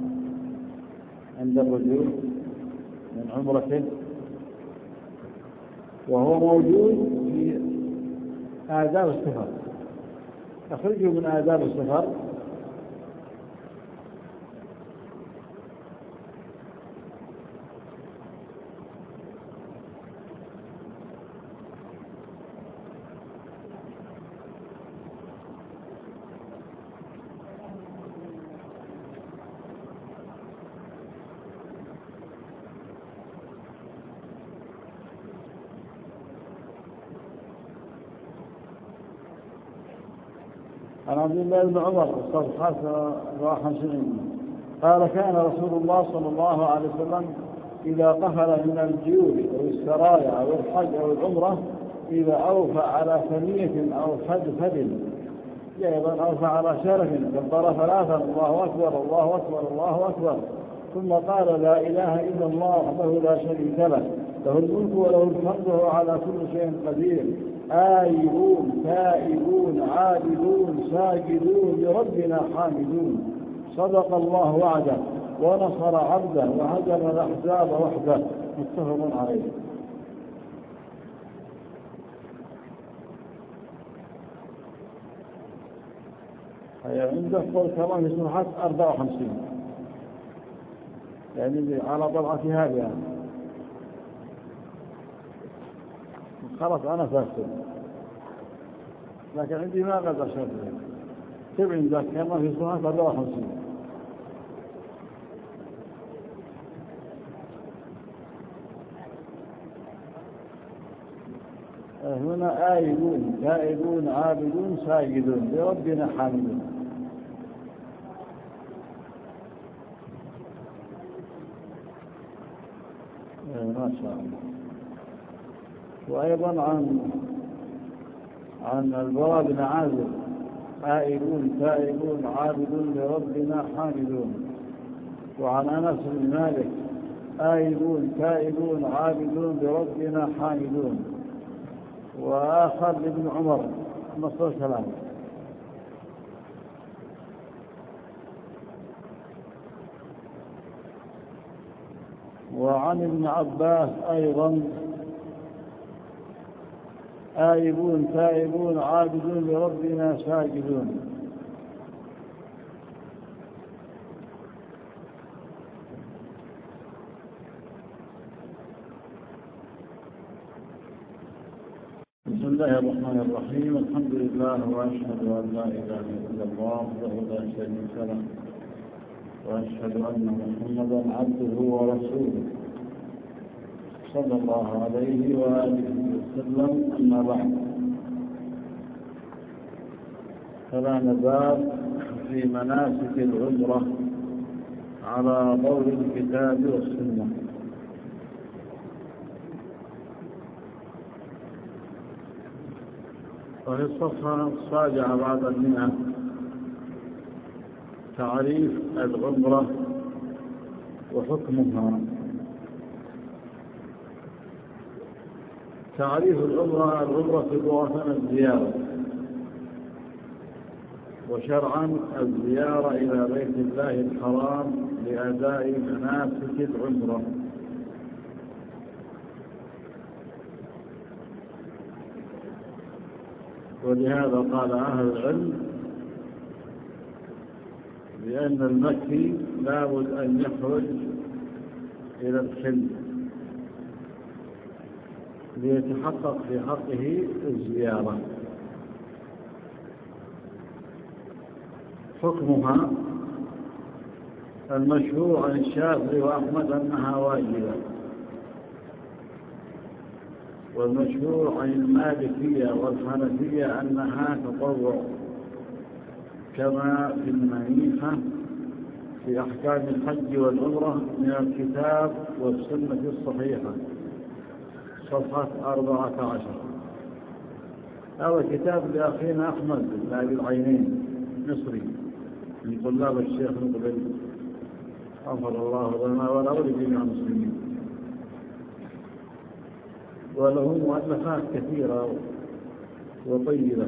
عند الرجوع من عمرته، وهو موجود في آداب السفر. أخرجه من آداب السفر عن عبد الله بن عمر الصفحات أربعة وخمسين قال كان رسول الله صلى الله عليه وسلم إذا قفل من الجيوش أو السرايا أو الحج أو العمرة إذا أوفى على ثنية أو فدفد أيضا أوفى على شرف كبر ثلاثا الله أكبر الله أكبر الله أكبر ثم قال لا إله إلا الله وحده لا شريك له له الملك وله الحمد وهو على كل شيء قدير آيبون تائبون عابدون ساجدون لربنا حامدون صدق الله وعده ونصر عبده وهزم الأحزاب وحده متفق عليه. عندك قول كمان في صفحة أربعة وخمسين يعني على طبعة هذه يعني. خلاص أنا فاكر لكن عندي ما قد أشهد كيف عندك كمان في صفحة أربعة وخمسين هنا آيبون تائبون عابدون ساجدون لربنا حامدون. ما شاء الله. وأيضا عن عن البراء بن عازب آيبون تائبون عابدون لربنا حامدون. وعن أنس بن مالك آيبون تائبون عابدون لربنا حامدون. وآخر لابن عمر نص الكلام وعن ابن عباس أيضا: آيبون تائبون عابدون لربنا ساجدون. بسم الله الرحمن الرحيم. الحمد لله وأشهد أن لا إله إلا الله وحده لا شريك له، وأشهد أن محمدا عبده ورسوله صلى الله عليه وآله وسلم. أما بعد، فلا نزال في مناسك العمرة على ضوء الكتاب والسنة. وفي الصفحة السابعة بعد المئة تعريف العمرة وحكمها. تعريف العمرة: العمرة لغة الزيارة، وشرعا الزيارة إلى بيت الله الحرام لأداء مناسك العمرة. ولهذا قال أهل العلم بأن المكي لابد أن يخرج إلى الحل ليتحقق في حقه الزيارة. حكمها: المشهور عن الشافعي وأحمد أنها واجبة، والمشهور عن المالكية والحنفية أنها تطوع، كما في المنيحة في أحكام الحج والعمرة من الكتاب والسنة الصحيحة صفحة أربعة عشر. هذا كتاب لأخينا أحمد بن أبي العينين مصري من طلاب الشيخ مقبل غفر الله لنا وله ولجميع المسلمين، وله مؤلفات كثيرة وطيبة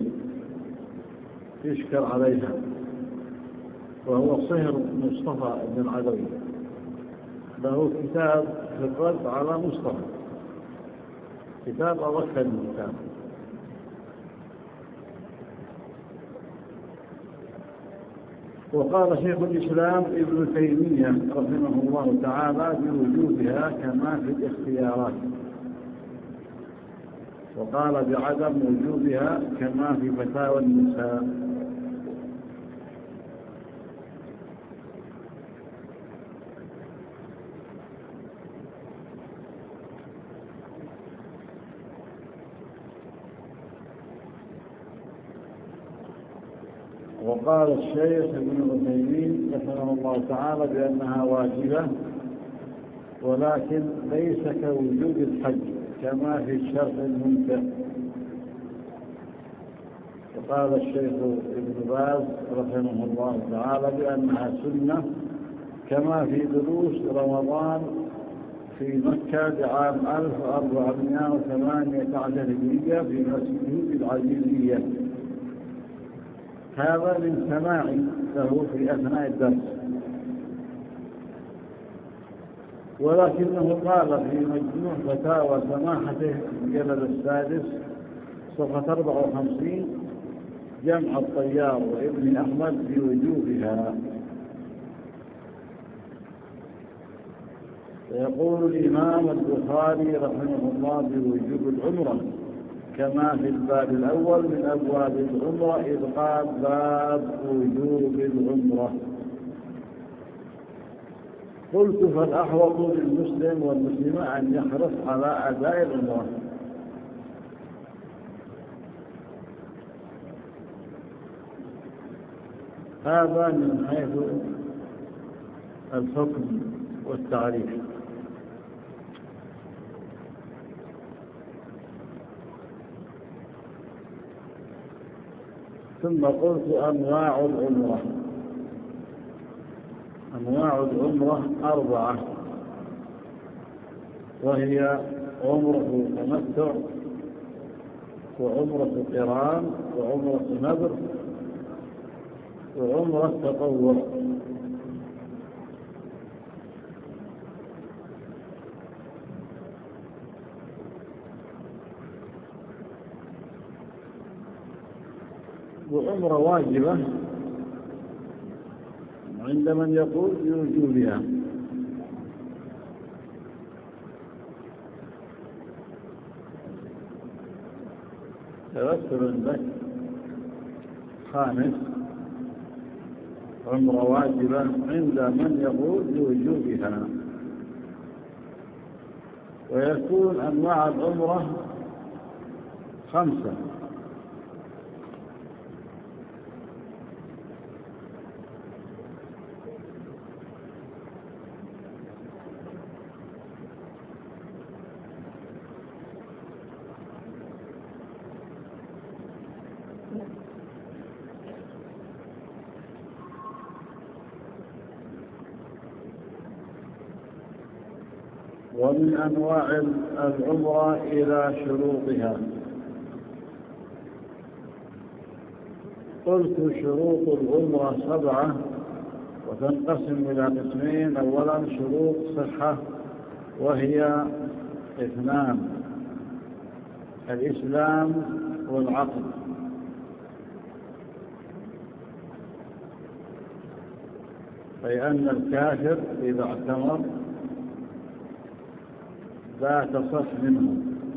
يشكر عليها. وهو صهر مصطفى بن العدوي، له كتاب في الرد على مصطفى، كتاب أضخم من كتاب. وقال شيخ الإسلام ابن تيمية رحمه الله تعالى بوجوبها كما في الاختيارات، وقال بعدم وجوبها كما في فتاوى النساء. وقال الشيخ ابن عثيمين رحمه الله تعالى بأنها واجبة، ولكن ليس كوجوب الحج كما في الشرح الممتع. وقال الشيخ ابن باز رحمه الله تعالى بأنها سنة، كما في دروس رمضان في مكة بعام ألف وأربعمائة وثمانية عشر هجرية في مسجد العزيزية. هذا من سماع له في أثناء الدرس، ولكنه قال في مجموع فتاوى سماحته الجلد السادس صفحة أربعة وخمسين: جمع الطيار وابن أحمد بوجوبها. ويقول الإمام البخاري رحمه الله بوجوب العمرة كما في الباب الأول من أبواب العمرة، إذ قال: باب وجوب العمرة. قلت: فالأحوط للمسلم والمسلمة أن يحرص على أداء العمرة. هذا من حيث الحكم والتعريف. ثم قلت: أنواع العمرة. أنواع العمرة أربعة، وهي عمرة تمتع، وعمرة قران، وعمرة نذر، وعمرة تطوع. وعمرة واجبة عند من يقول بوجوبها. تذكر عندك خامس عمرة واجبة عند من يقول بوجوبها. ويكون أنواع العمرة خمسة: ومن أنواع العمرة إلى شروطها. قلت شروط العمرة سبعة وتنقسم إلى قسمين: أولا شروط صحة وهي اثنان: الإسلام والعقل. أي أن الكافر إذا اعتمر لا تصح منه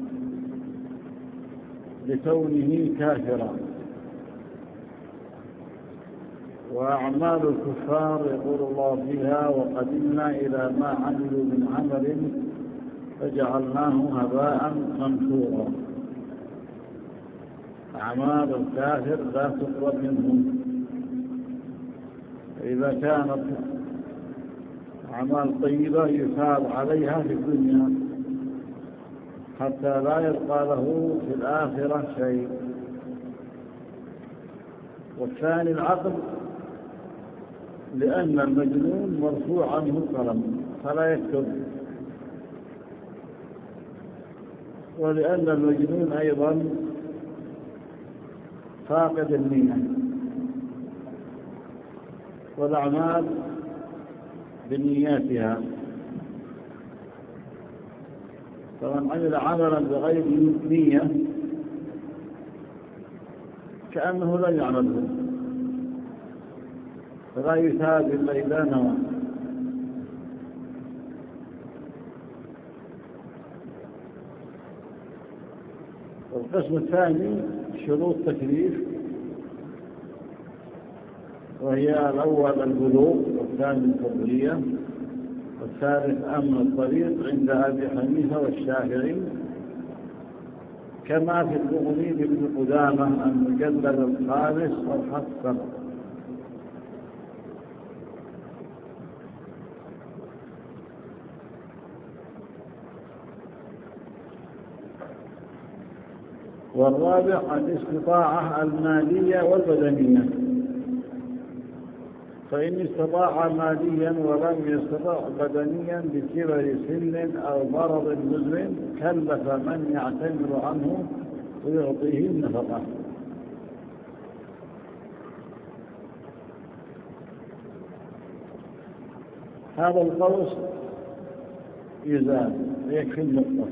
لكونه كافرا. وأعمال الكفار يقول الله فيها: وقدمنا إلى ما عملوا من عمل فجعلناه هباء منثورا. أعمال الكافر لا تقبل منهم. إذا كانت أعمال طيبة يثاب عليها في الدنيا حتى لا يبقى له في الآخرة شيء. والثاني العقل، لأن المجنون مرفوع عنه القلم فلا يكتب، ولأن المجنون أيضا فاقد النية. والأعمال بنياتها، فمن عمل عملا بغير نية كأنه لم يعمله، فلا يثاب إلا إذا نوى. والقسم الثاني شروط تكليف، وهي الأول البلوغ، والثاني الفضلية، والثالث أمن الطريق عند أبي حنيفة والشافعي، كما في المغني لابن قدامة المجلد الخامس والحصر. والرابع الاستطاعة المالية والبدنية. فإن استطاع ماليا ولم يستطع بدنيا بكبر سن أو مرض مزمن كلف من يعتمر عنه ويعطيه النفقة. هذا القوس يزال يكفي النقطة.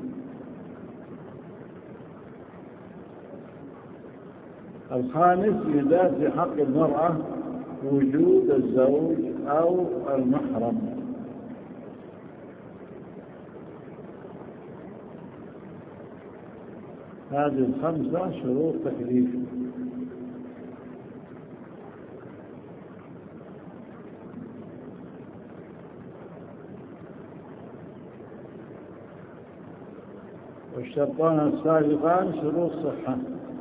الخامس يزال في حق المرأة وجود الزوج أو المحرم. هذه الخمسة شروط تكليف. والشرطان السابقان شروط صحة.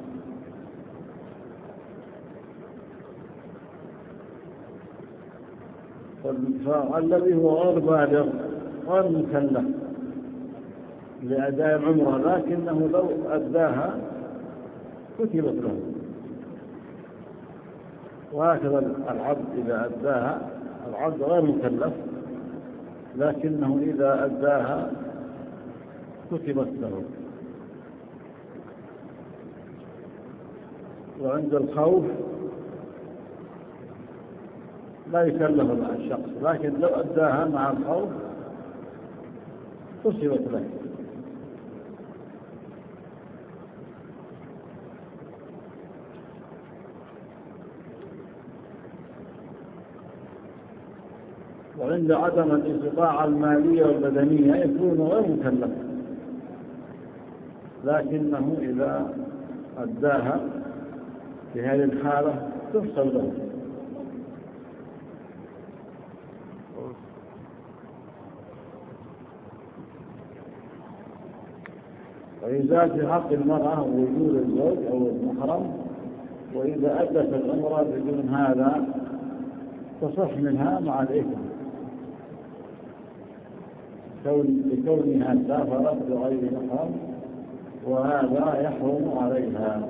فالذي هو غير بالغ غير مكلف لأداء العمرة، لكنه لو أداها كتبت له. وهكذا العبد إذا أداها، العبد غير مكلف لكنه إذا أداها كتبت له. وعند الخوف لا يكلف مع الشخص، لكن لو أداها مع الخوف كتبت له. وعند عدم الاستطاعة المالية والبدنية يكون غير مكلف، لكنه إذا أداها في هذه الحالة تحسب له. ويزاد في حق المرأة وجود الزوج أو المحرم، وإذا أدت العمرة بدون هذا تصح منها مع الإثم لكونها سافرت بغير محرم، وهذا يحرم عليها،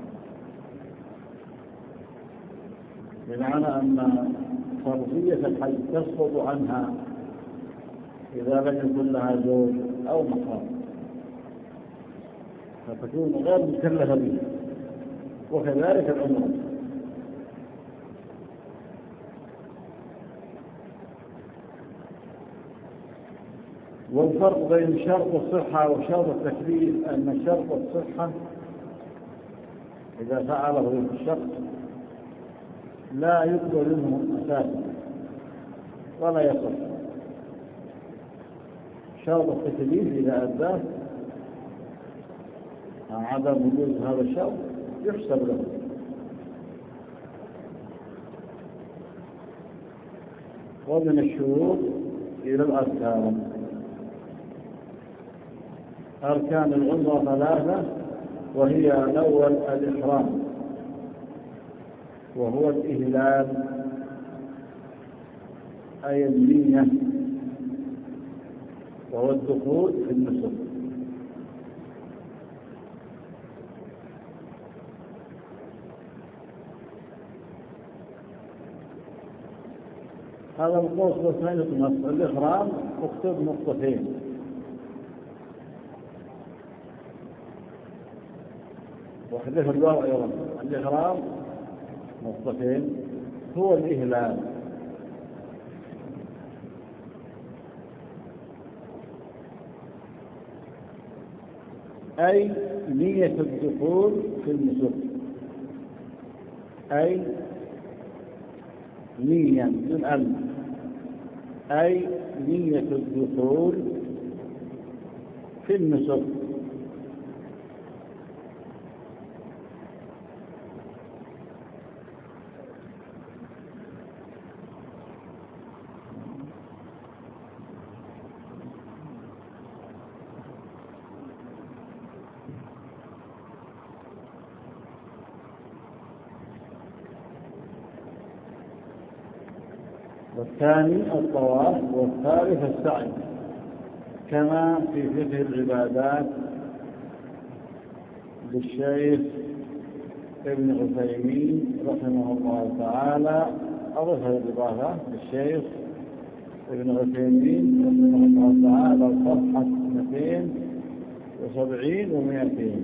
بمعنى أن فرضية الحج تسقط عنها إذا لم يكن لها زوج أو محرم، فتكون غير مكلفة به، وكذلك العمرة. والفرق بين شرط الصحة وشرط التكليف أن شرط الصحة إذا فعله الشخص لا يقبل منه أساسا ولا يصح. شرط التكليف إذا أداه مع عدم وجود هذا الشرط يحسب له. ومن الشروط إلى الأركان: أركان العمرة ثلاثة، وهي الأول الإحرام، وهو الإهلال أي النية، وهو الدخول في النسك. هذا القوس والثاني نص. الإحرام اكتب نقطتين، وحذف الواو أيضا. الإحرام نقطتين هو الإهلال، أي نية الدخول في النسك، أي نية من ألف، أي نية الدخول في النسك. والثاني الطواف، والثالث السعي، كما في فقه العبادات للشيخ ابن عثيمين رحمه الله تعالى. أضف الإضافة للشيخ ابن عثيمين رحمه الله تعالى صفحة اثنتين وسبعين ومئتين.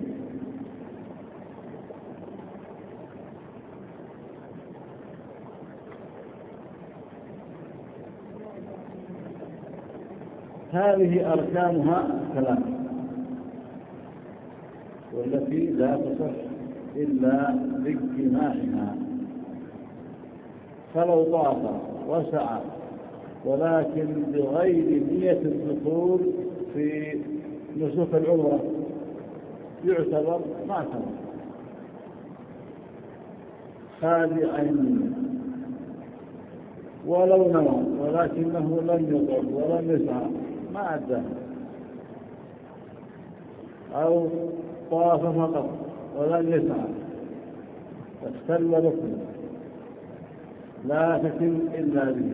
هذه أركانها ثلاثة، والتي لا تصح إلا باجتماعها. فلو طاف وسعى ولكن بغير نية الدخول في نسك العمرة يعتبر ما تم خالي عين، ولو نوى ولكنه لم يطف ولم يسعى ما أدى، أو طاف فقط ولم يسعى اختل ركن لا تتم إلا به،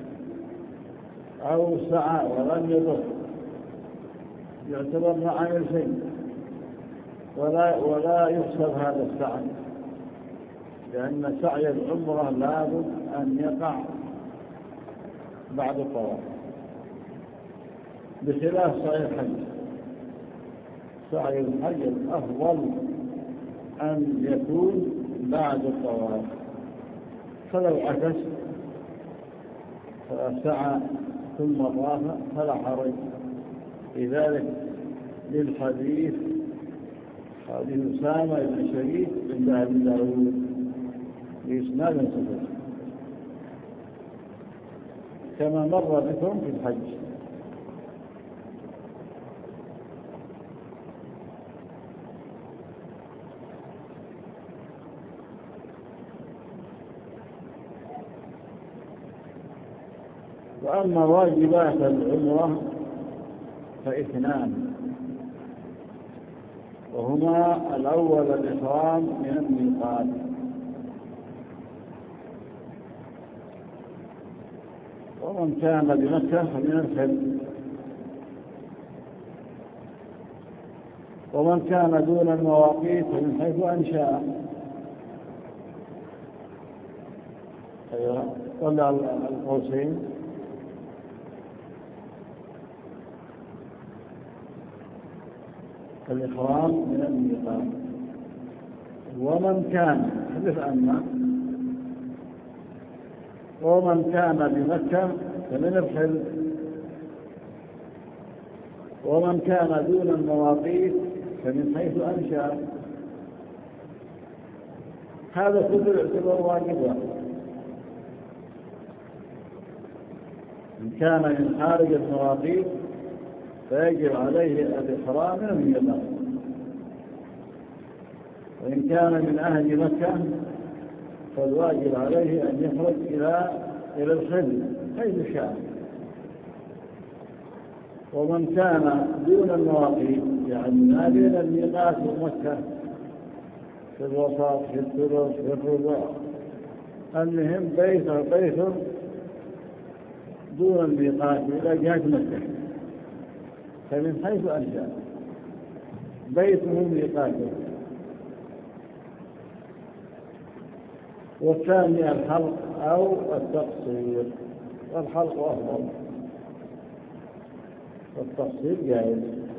أو سعى ولم يطف يعتبر ما عمل شيء، ولا ولا يحسب هذا السعي، لأن سعي العمرة لابد أن يقع بعد الطواف، بخلاف سعي الحج. سعي الحج الأفضل أن يكون بعد الطواف، فلو عكس فسعى ثم طاف فلا حرج في ذلك، للحديث حديث أسامة بن شريك بن أبي داود بإسناد صحيح. كما مر بكم في الحج. وأما واجبات العمرة فاثنان، وهما الأول الإحرام من الميقات، ومن كان بمكة فمن الحل، ومن كان دون المواقيت فمن حيث أنشأ. أيوة، طلع القوسين. الإحرام من الميقات. ومن كان حدث أن ومن كان بمكة فمن الحل، ومن كان دون المواقيت فمن حيث أنشأ. هذا كله يعتبر واجبا. إن كان من خارج المواقيت فيجب عليه الإحرام من الميقات، وإن كان من أهل مكة فالواجب عليه أن يخرج إلى إلى الحل حيث شاء. ومن كان دون المواقيت يعني ما بين الميقات ومكة في الوسط في الثلث في الربع، المهم بيت بيت دون الميقات إلى جهة مكة فمن حيث أنشأ بيته ميقاته. والثاني الحلق أو التقصير، والحلق أفضل والتقصير جائز.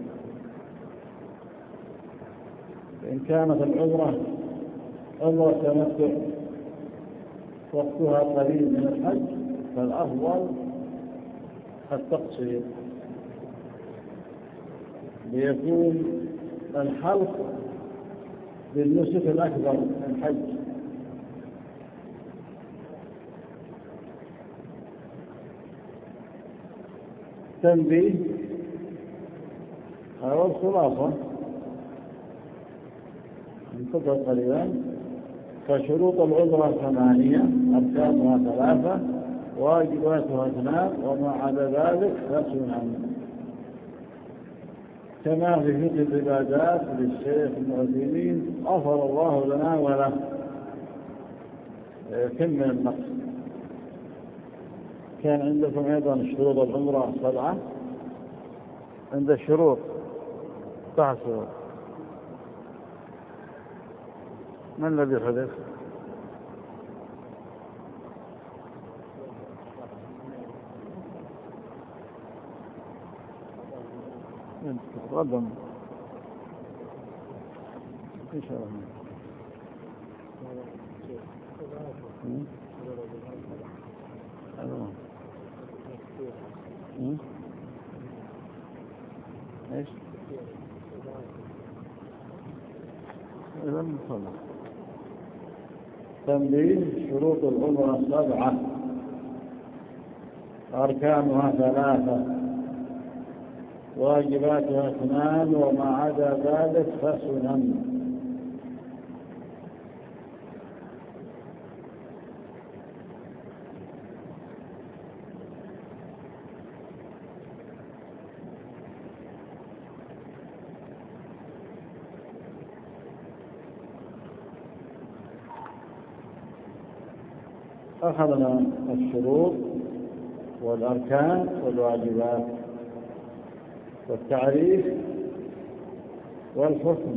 إن كانت العمرة عمرة تمتع وقتها قريب من الحج فالأفضل التقصير، ليكون الحلق بالنسك الأكبر من الحج. تنبيه أو الخلاصة انتظر قليلا. فشروط العمرة ثمانية، أركانها ثلاثة، واجباتها اثنان، وما عدا ذلك فسنن، كما في فقه العبادات للشيخ المعتمين غفر الله لنا وله. كم النقص كان عندكم أيضا شروط العمرة سبعة، عند الشروط تسع شروط. ما الذي حدث؟ تقدم إن شاء الله. ايش؟ إذا نصلح. تنبيه شروط العمرة سبعة، أركانها ثلاثة، واجباتها اثنان، وما عدا ذلك فسنن. أخذنا الشروط والأركان والواجبات والتعريف والحكم.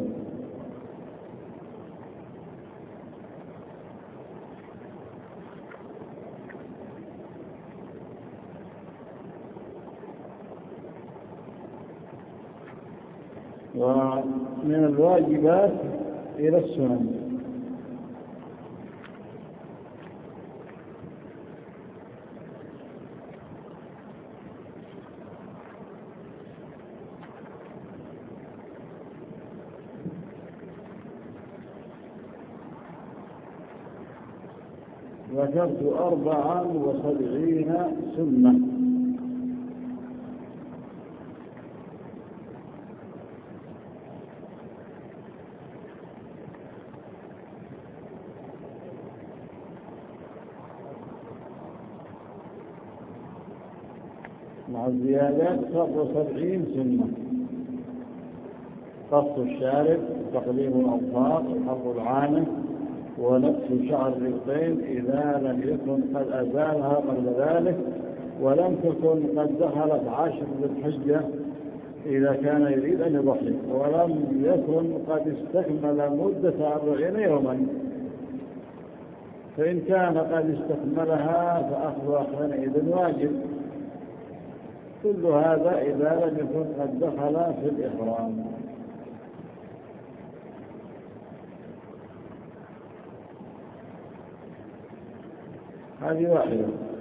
ومن الواجبات إلى السنن. ذكرت أربعا وسبعين سنة. مع الزيادات سبع وسبعين سنة: قص الشارب، تقليم الأظفار، حلق العانة، ونتف شعر الرجلين إذا لم يكن قد أزالها قبل ذلك، ولم تكن قد دخلت عشر ذي الحجة إذا كان يريد أن يضحي، ولم يكن قد استكمل مدة أربعين يوما. فإن كان قد استكملها فأخذها حينئذ واجب. كل هذا إذا لم يكن قد دخل في الإحرام. هذه واحدة.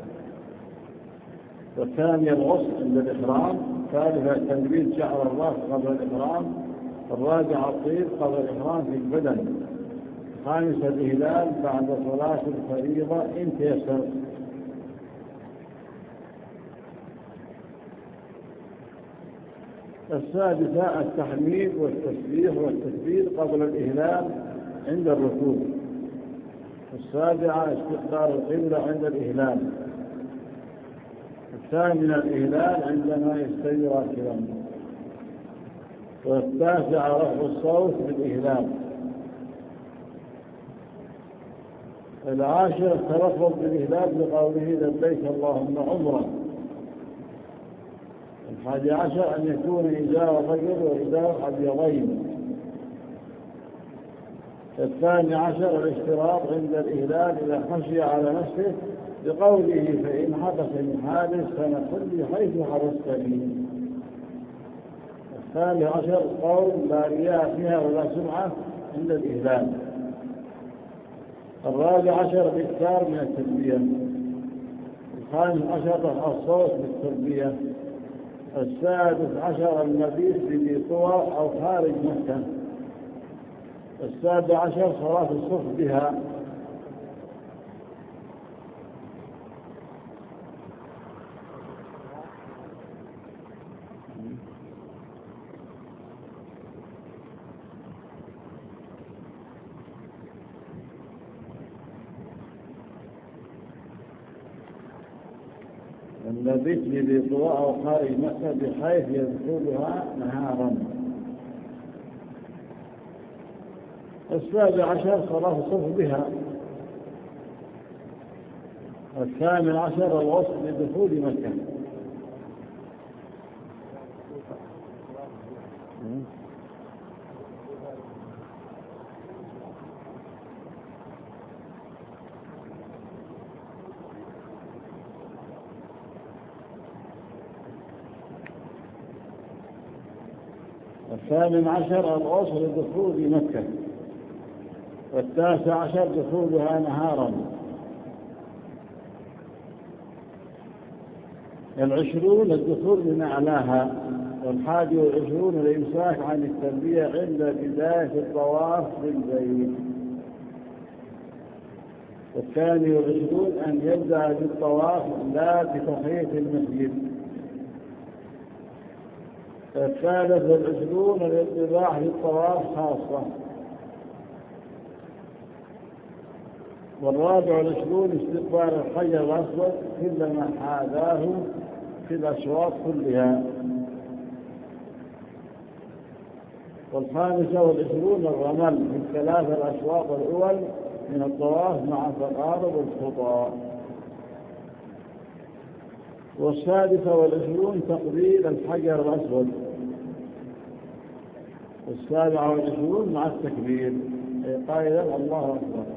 والثانية الغسل عند الإحرام. ثالثة تنبيذ شعر الرأس قبل الإحرام. الرابعة الطيب قبل الإحرام في البدن. خامسة الإهلال بعد صلاة الفريضة إن تيسر. السادسة التحميد والتسبيح والتكبير قبل الإهلال عند الركوع. السابعة استقبال القبلة عند الإهلال. الثامنة الإهلال عندما يستوي راكبا. والتاسعة رفع الصوت بالإهلال. العاشرة التلفظ بالإهلال بقوله لبيك اللهم عمرا. الحادي عشر أن يكون إزار الرجل وإزار الأبيضين. الثاني عشر الاشتراط عند الإهلال إذا خشي على نفسه بقوله فإن حدث من حادث فنصلي حيث حرصتني. الثاني عشر قول لا رياء فيها ولا سمعة عند الإهلال. الرابع عشر الإكثار من التلبية. الخامس عشر رفع الصوت بالتلبية. السادس عشر المبيت بذي طوى أو خارج مكة. السابع عشر صلاة الصف بها. المبيت بذي طوى أو خارج مكة بحيث يدخلها نهارا. السابع عشر صلاة الصف بها. الثامن عشر الغسل لدخول مكة. الثامن عشر الغسل لدخول مكة. والتاسع عشر دخولها نهارا. العشرون الدخول من أعلاها. والحادي والعشرون الإمساك عن التلبية عند بداية الطواف بالبيت. والثاني والعشرون أن يبدأ بالطواف لا بتحية المسجد. الثالث والعشرون الانطباع للطواف خاصة. والرابع والعشرون استقبال الحجر الأسود كلما حاذاه في الأشواط كلها. والخامسة والعشرون الرمل في الثلاث الأشواط الأول من الطواف مع تقارب الخطى. والسادسة والعشرون تقبيل الحجر الأسود. والسابعة والعشرون مع التكبير قائلا الله أكبر.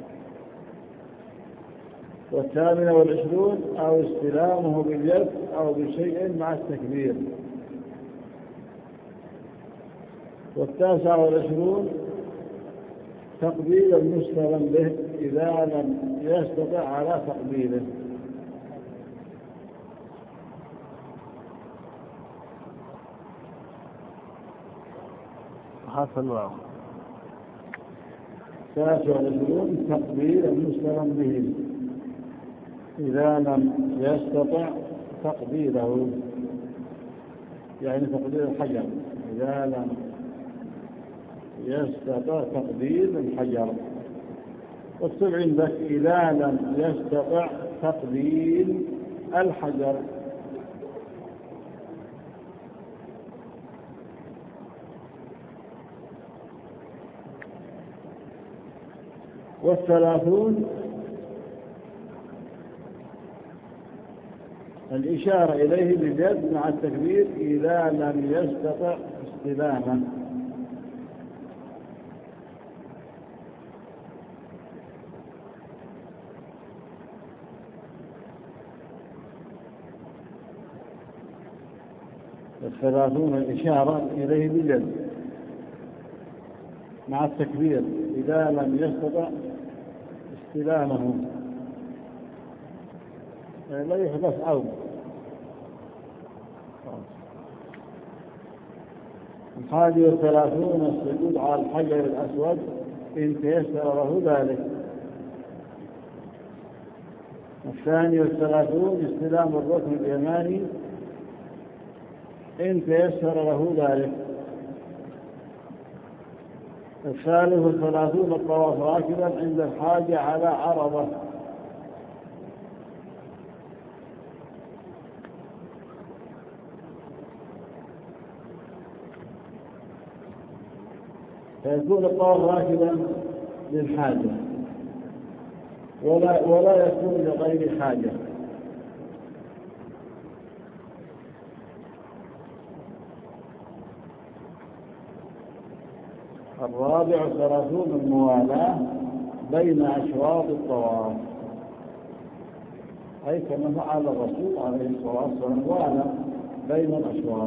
والثامنة والعشرون أو استلامه باليد أو بشيء مع التكبير. والتاسعة والعشرون تقبيل المستلم به إذا لم يستطع على تقبيله. حسن واو. التاسع والعشرون تقبيل المستلم به إذا لم يستطع تقبيله، يعني تقبيل الحجر، إذا لم يستطع تقبيل الحجر. واكتب عندك إذا لم يستطع تقبيل الحجر. والثلاثون الإشارة إليه باليد مع التكبير إذا لم يستطع استلامه. الثلاثون الإشارة إليه باليد مع التكبير إذا لم يستطع استلامه، لا يحدث عوض. الحادي والثلاثون السجود على الحجر الأسود إن تيسر له ذلك. الثاني والثلاثون استلام الركن اليماني إن تيسر له ذلك. الثالث والثلاثون الطواف راكبا عند الحاجة على عرضه. فيكون الطواف راكبا للحاجة ولا ولا يكون لغير حاجة. الرابع والثلاثون الموالاة بين أشواط الطواف، أي كما فعل الرسول عليه الصلاة والسلام والى بين الأشواط.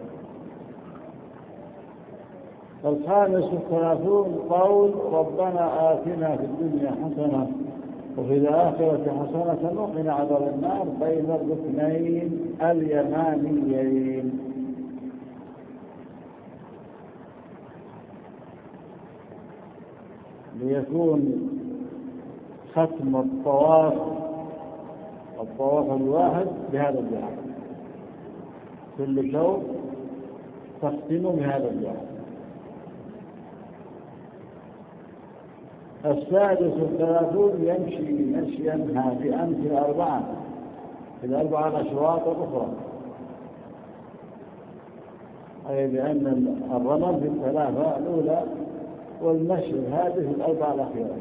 الخامس والثلاثون قول ربنا آتنا في الدنيا حسنة وفي الآخرة حسنة وقنا عذاب النار بين الركنين اليمانيين. ليكون ختم الطواف الطواف الواحد بهذا الدعاء، كل شوط تختم بهذا الدعاء. السادس والثلاثون يمشي مشيا هادئا في الأربعة في الأربعة الأشواط الأخرى، أي لأن الرمل في الثلاثة الأولى والمشي الهادئ في الأربعة الأخيرة.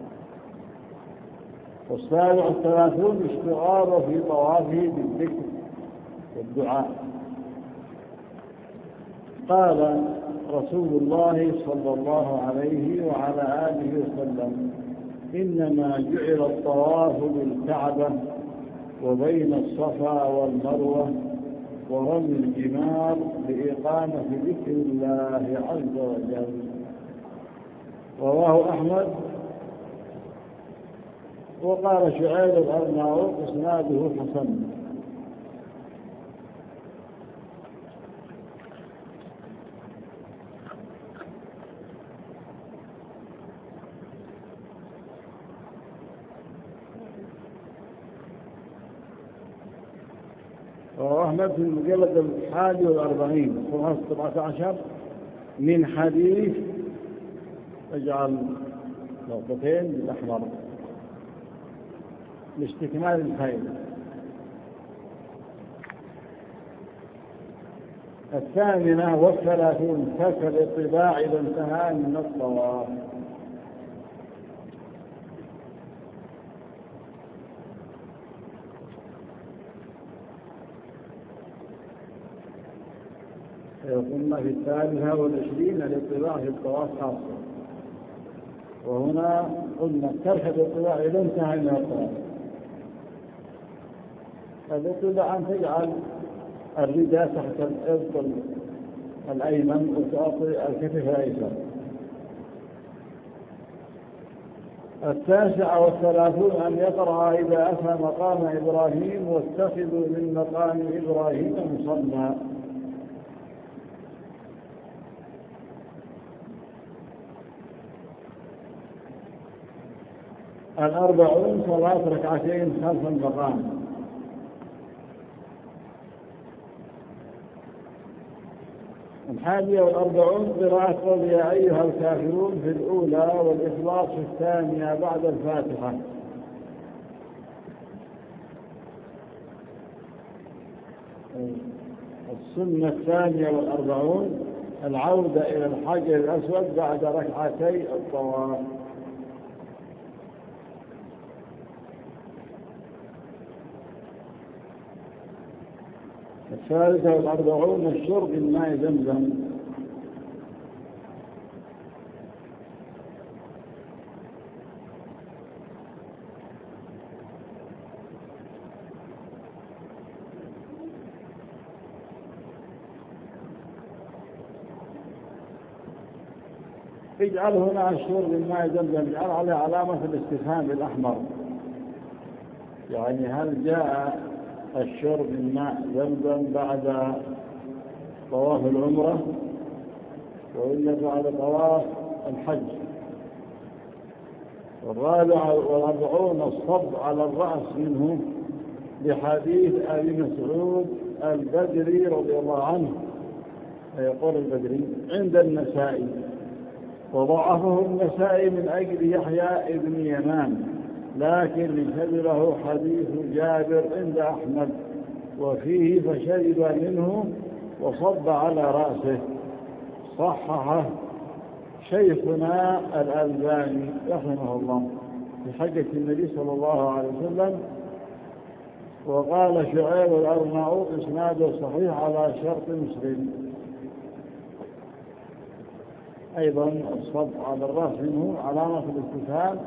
والسابع والثلاثون اشتغاله في طوافه بالذكر والدعاء. قال رسول الله صلى الله عليه وعلى آله وسلم إنما جعل الطواف بالكعبة وبين الصفا والمروة ورمي الجمار لإقامة ذكر الله عز وجل. رواه أحمد. وقال شعيب الأرناؤوط إسناده حسن. وأحمد في المجلد الحادي والأربعين صفحة سبعة عشر من حديث اجعل نقطتين بالأحمر لاستكمال الفائدة. الثامنة والثلاثون ترك الاطباع إذا انتهى من الطواف. قلنا في الثالثة والعشرين الاطلاع في الطواف خاصة، وهنا قلنا ترك الاطلاع إذا انتهى من الطواف. الاطلاع أن تجعل الرداء تحت الإبط الأيمن وتعطي الكتف الأيسر. التاسع والثلاثون أن يقرأ إذا أتى مقام إبراهيم واتخذوا من مقام إبراهيم مصلى. الأربعون صلاة ركعتين خلف المقام. الحادية والأربعون قراءة قل يا أيها الكافرون في الأولى والإخلاص في الثانية بعد الفاتحة. السنة الثانية والأربعون العودة إلى الحجر الأسود بعد ركعتي الطواف. الثالثة والأربعون الشرب من ماء زمزم. اجعل هنا الشرب من ماء زمزم، اجعل عليه علامة الاستفهام بالأحمر، يعني هل جاء الشرب من ماء زمزم بعد طواف العمرة وإلا بعد طواف الحج؟ والرابع والأربعون الصب على الرأس منه بحديث أبي مسعود البدري رضي الله عنه، يقول البدري عند النسائي، وضعفه النسائي من أجل يحيى ابن يمان، لكن شبهه حديث جابر عند أحمد وفيه فشرب منه وصب على رأسه. صححه شيخنا الألباني رحمه الله في حجة النبي صلى الله عليه وسلم. وقال شعيب الأرناؤوط إسناده صحيح على شرط مسلم. أيضا الصب على الرأس منه علامة الاستفهام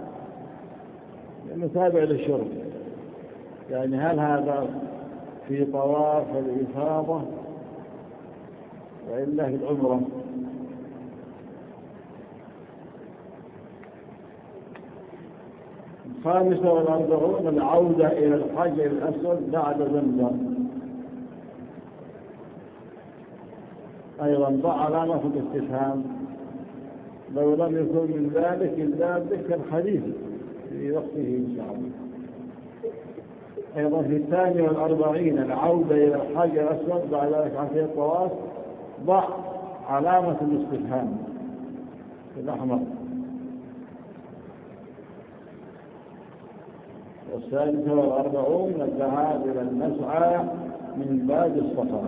متابع للشرب، يعني هل هذا في طواف الإفاضة وإلا في العمرة؟ الخامسة والأربعون العودة إلى الحجر الأسود بعد زمزم. أيضا ضع علامة الاستفهام، لو لم يكن من ذلك إلا ذكر الحديث في وقته إن شاء الله. أيضا في الثاني والأربعين العودة إلى الحجر الأسود بعد ركعتي الطواف، ضع علامة الاستفهام في الأحمر. والثالثة والأربعون الذهاب إلى المسعى من باب الصفا.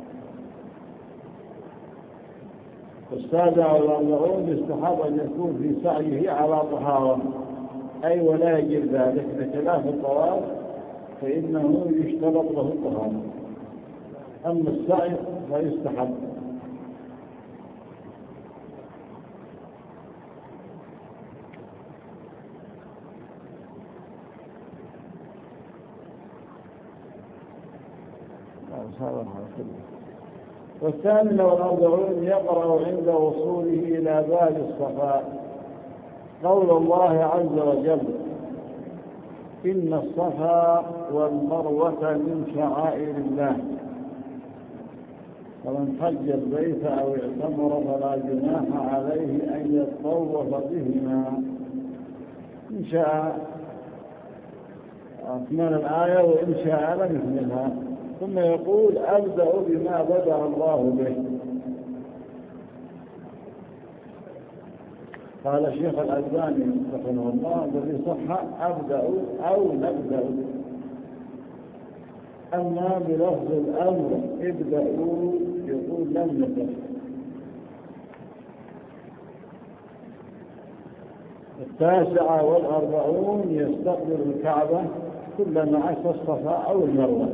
والسابع والأربعون يستحب أن يكون في سعيه على طهارة، أي ولا يجب ذلك بخلاف الطواف فإنه يشترط له الطهارة، أما السعي فيستحب. والثامن والأربعون يقرأ عند وصوله إلى باب الصفاء قول الله عز وجل إن الصفا والمروة من شعائر الله فمن حج البيت أو اعتمر فلا جناح عليه أن يطوف بهما. إن شاء أكمل الآية وإن شاء لم يكملها. ثم يقول أبدأ بما بدأ الله به. قال الشيخ الألباني رحمه الله الذي صح أبدأ أو نبدأ، أما بلفظ الأمر ابدأوا يقول لم نبدأ. التاسعة والأربعون يستقبل الكعبة كلما أتى الصفا أو المروة.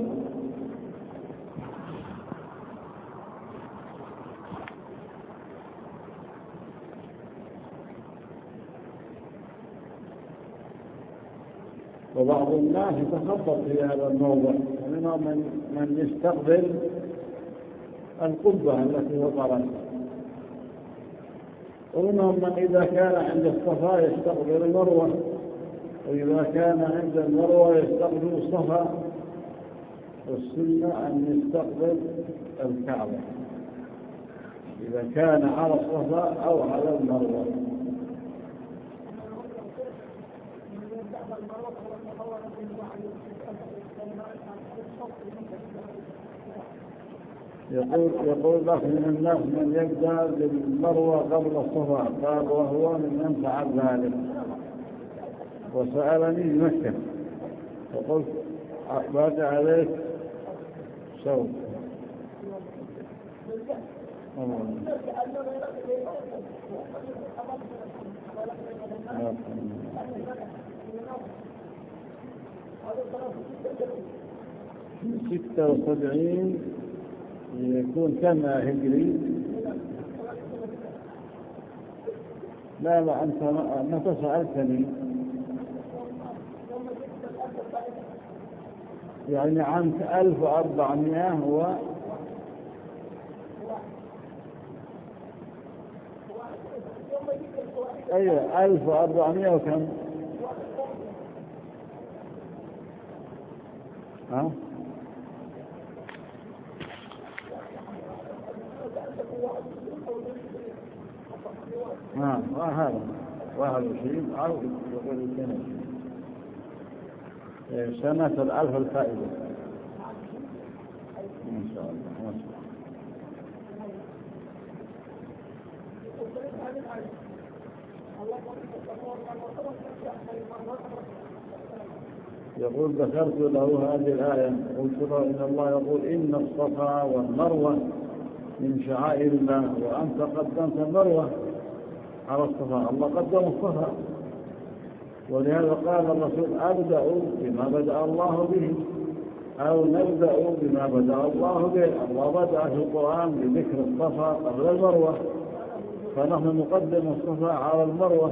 وبعض الناس يتخبط في هذا الموضع، ومنهم من, من يستقبل القبة التي وقرت، ومنهم من إذا كان عند الصفا يستقبل المروة، وإذا كان عند المروة يستقبل الصفا. والسنة أن يستقبل الكعبة إذا كان على الصفا أو على المروة. يقول يقول لك من الناس من يبدأ بالمروة قبل الصفا، قال وهو من فعل ذلك وسألني بمكة فقلت أقبل عليك شوق. ستة وسبعين يكون كم هجري؟ لا لا أنت متى سألتني؟ يعني عام ألف وأربعمائة و أيوة ألف وأربعمائة وكم؟ ها؟ ها هذا واحد وعشرين أو يقول سنة سنة الألف الفائدة إن شاء الله. يقول ذكرت له هذه الآية قلت له إن الله يقول إن الصفا والمروة من شعائر الله وأنت قدمت المروة على الصفا، الله قدم الصفا، ولهذا قال الرسول أبدأ بما بدأ الله به أو نبدأ بما بدأ الله به. الله بدأ في القرآن بذكر الصفا قبل المروة، فنحن نقدم الصفا على المروة.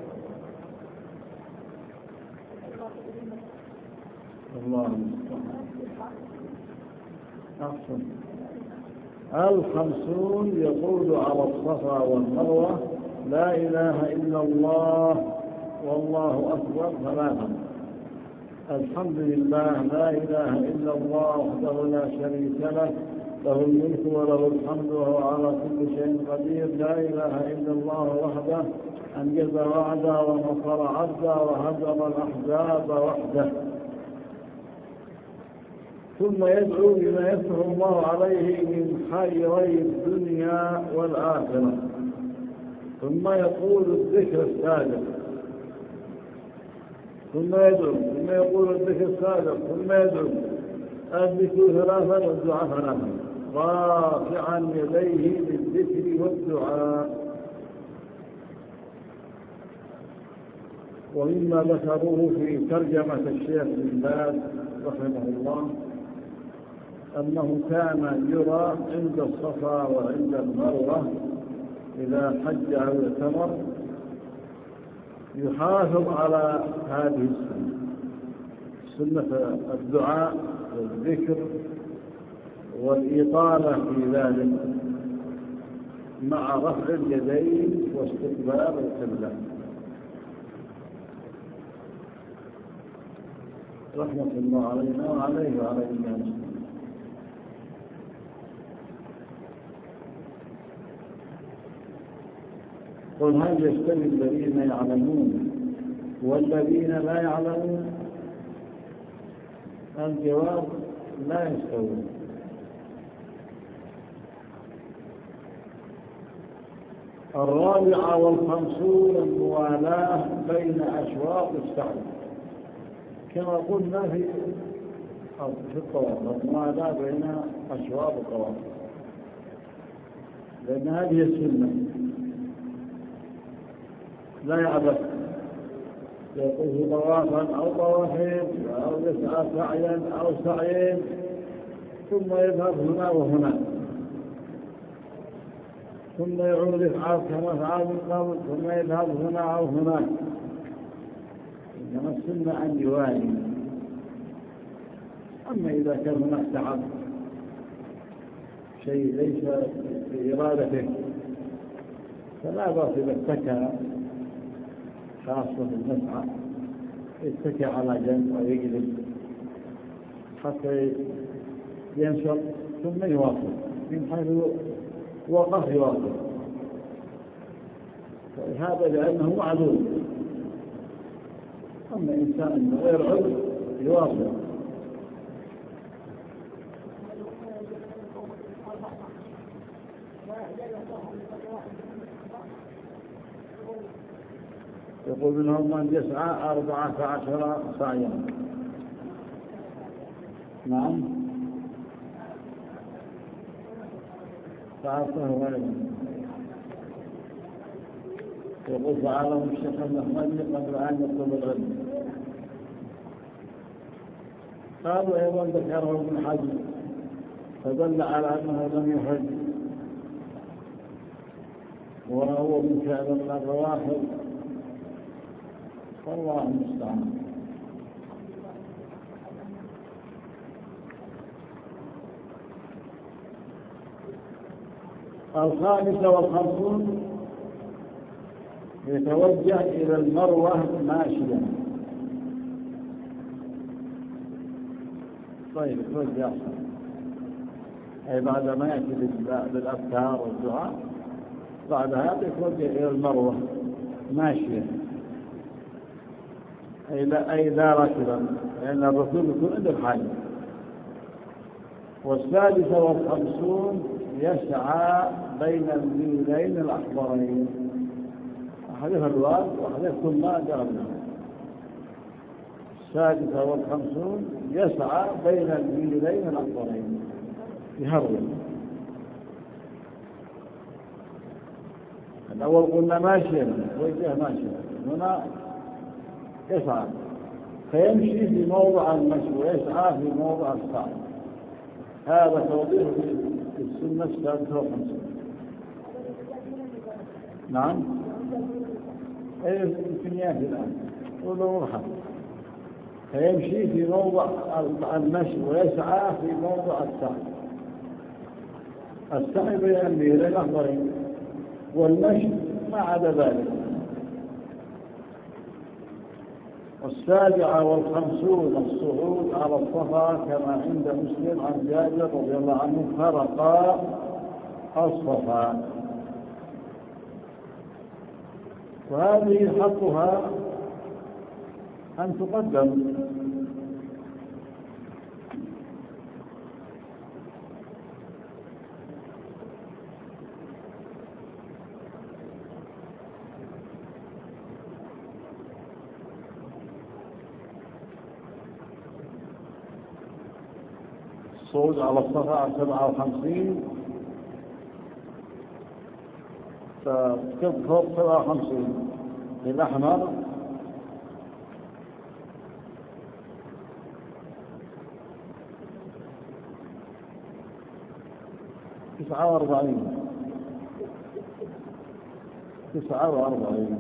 الله أحسن. الخمسون يقول على الصفا والمروة لا إله إلا الله والله أكبر ثلاثا. الحمد لله لا إله إلا الله وحده لا شريك له له الملك وله الحمد وهو على كل شيء قدير. لا إله إلا الله وحده أنجز وعده ونصر عبده وهزم الأحزاب وحده. ثم يدعو بما يفتح الله عليه من خيري الدنيا والآخرة. ثم يقول الذكر السابق ثم يدعو ثم يقول الذكر السابق ثم يدعو. الذكر ثلاثا والدعاء ثلاثا رافعا يديه بالذكر والدعاء. ومما ذكروه في ترجمة الشيخ بن باز رحمه الله أنه كان يرى عند الصفا وعند المروة إذا حج أو اعتمر يحافظ على هذه السنة، سنة الدعاء والذكر والإطالة في ذلك مع رفع اليدين واستقبال القبلة رحمة الله علينا وعليه وعلى الناس. قل هل يستوي الذين يعلمون والذين لا يعلمون؟ الجواب لا يستوون. الرابعة والخمسون الموالاة بين أشواط السعي كما قلنا في في الطواف، الموالاة بين أشواط الطواف لأن هذه السنة. لا يعبث يطوف طوافا أو طوافين أو يسعى سعيا أو سعيين ثم يذهب هنا وهنا ثم يعود يفعل كما فعل من قبل ثم يذهب هنا أو هناك. إنما السنة أن يوالي. أما إذا كان هناك تعب شيء ليس بإرادته فلا بأس إذا اتكى خاصة في المسعى يتكى على جنب ويجلس حتى ينشط ثم يواصل من حيث وقف يواصل. هذا لأنه معذور. أما إنسان غير عذر يواصل. يقول منهم من يسعى أربعة عشر سعيا. نعم فعرفه غيره. يقول فعلهم الشيخ الأحمدي قبل أن يطلب العلم. قالوا أيضا ذكره ابن حجر فدل على أنه لم يحج، وهو من فعل الرواحل، والله المستعان. الخامسة والخمسون يتوجه إلى المروة ماشيا. طيب يتوجه أي بعد ما يأتي بالأذكار والدعاء، بعد هذا يتوجه إلى المروة ماشيا، أي لا, أي لا راكبا، لأن الرسول يكون عند الحاجة. والسادسة والخمسون يسعى بين الميلين الأخضرين، حديث الواد وحديث ثم جربنا. السادسة والخمسون يسعى بين الميلين الأخضرين يهرب. الأول قلنا ماشيا ويجيه ماشيا، هنا يسعى فيمشي في موضع المشي ويسعى في موضع السعي. هذا توضيح في السنة السادسة والخمسون. نعم ايه الامكانيات الان ولو مرحب. فيمشي في موضع المشي ويسعى في موضع السعي. السعي بين الميلين الأخضرين والمشي ما عدا ذلك. والسابعة والخمسون الصعود على الصفا كما عند مسلم عن جابر رضي الله عنه خرق الصفا. وهذه حقها أن تقدم. الصعود على الصفا سبعة وخمسين، فكتب فوق سبعة وخمسين الأحمر تسعة وأربعين تسعة وأربعين.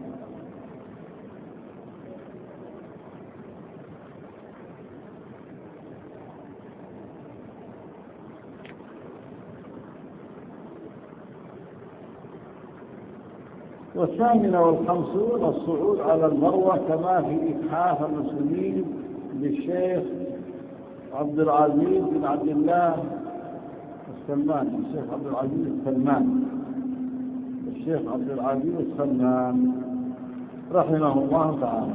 والثامنة والخمسون الصعود على المروة كما في إتحاف المسلمين للشيخ عبد العزيز بن عبد الله السلمان. الشيخ عبد العزيز السلمان الشيخ عبد العزيز السلمان رحمه الله تعالى.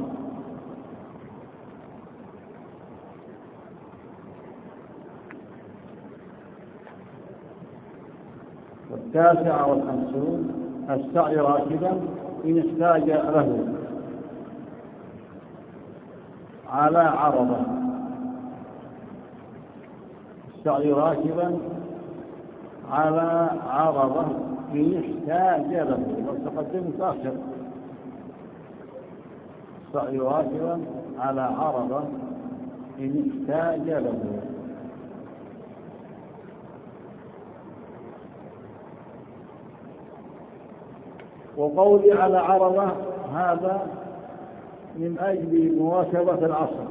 والتاسعة والخمسون السعي راكبا إن احتاج له على عرضه. السعي راكبا على عرضه إن احتاج له، وتقدم متأخر. السعي راكبا على عرضه إن احتاج له. وقولي على عرضة هذا من أجل مواكبة العصر.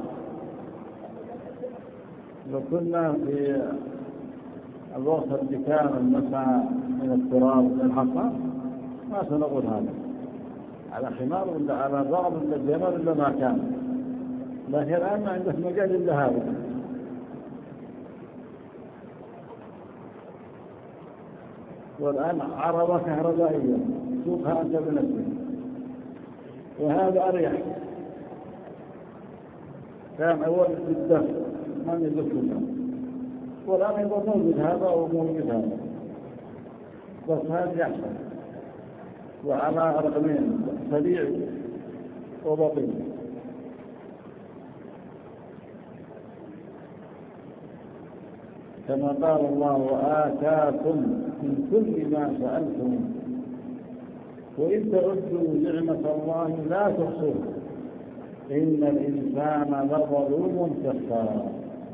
لو كنا في الوقت اللي كان المسعى من التراب للحصى ما سنقول هذا على حمار ولا على ضرب ولا جمال ولا ما كان، لكن الآن ما عندك مجال إلا هذا. والآن عرضة كهربائية سوقها أنت بنفسك، وهذا أريح. كان أول بالدفع ما يدفع له، والآن يبقى موجود هذا وموجود هذا، بس هذا يحصل. وعلى رقمين سريع وبطيء. كما قال الله وآتاكم من كل ما سألتم وإن تعدوا نعمة الله لا تحصوها إن الإنسان لظلوم كفار.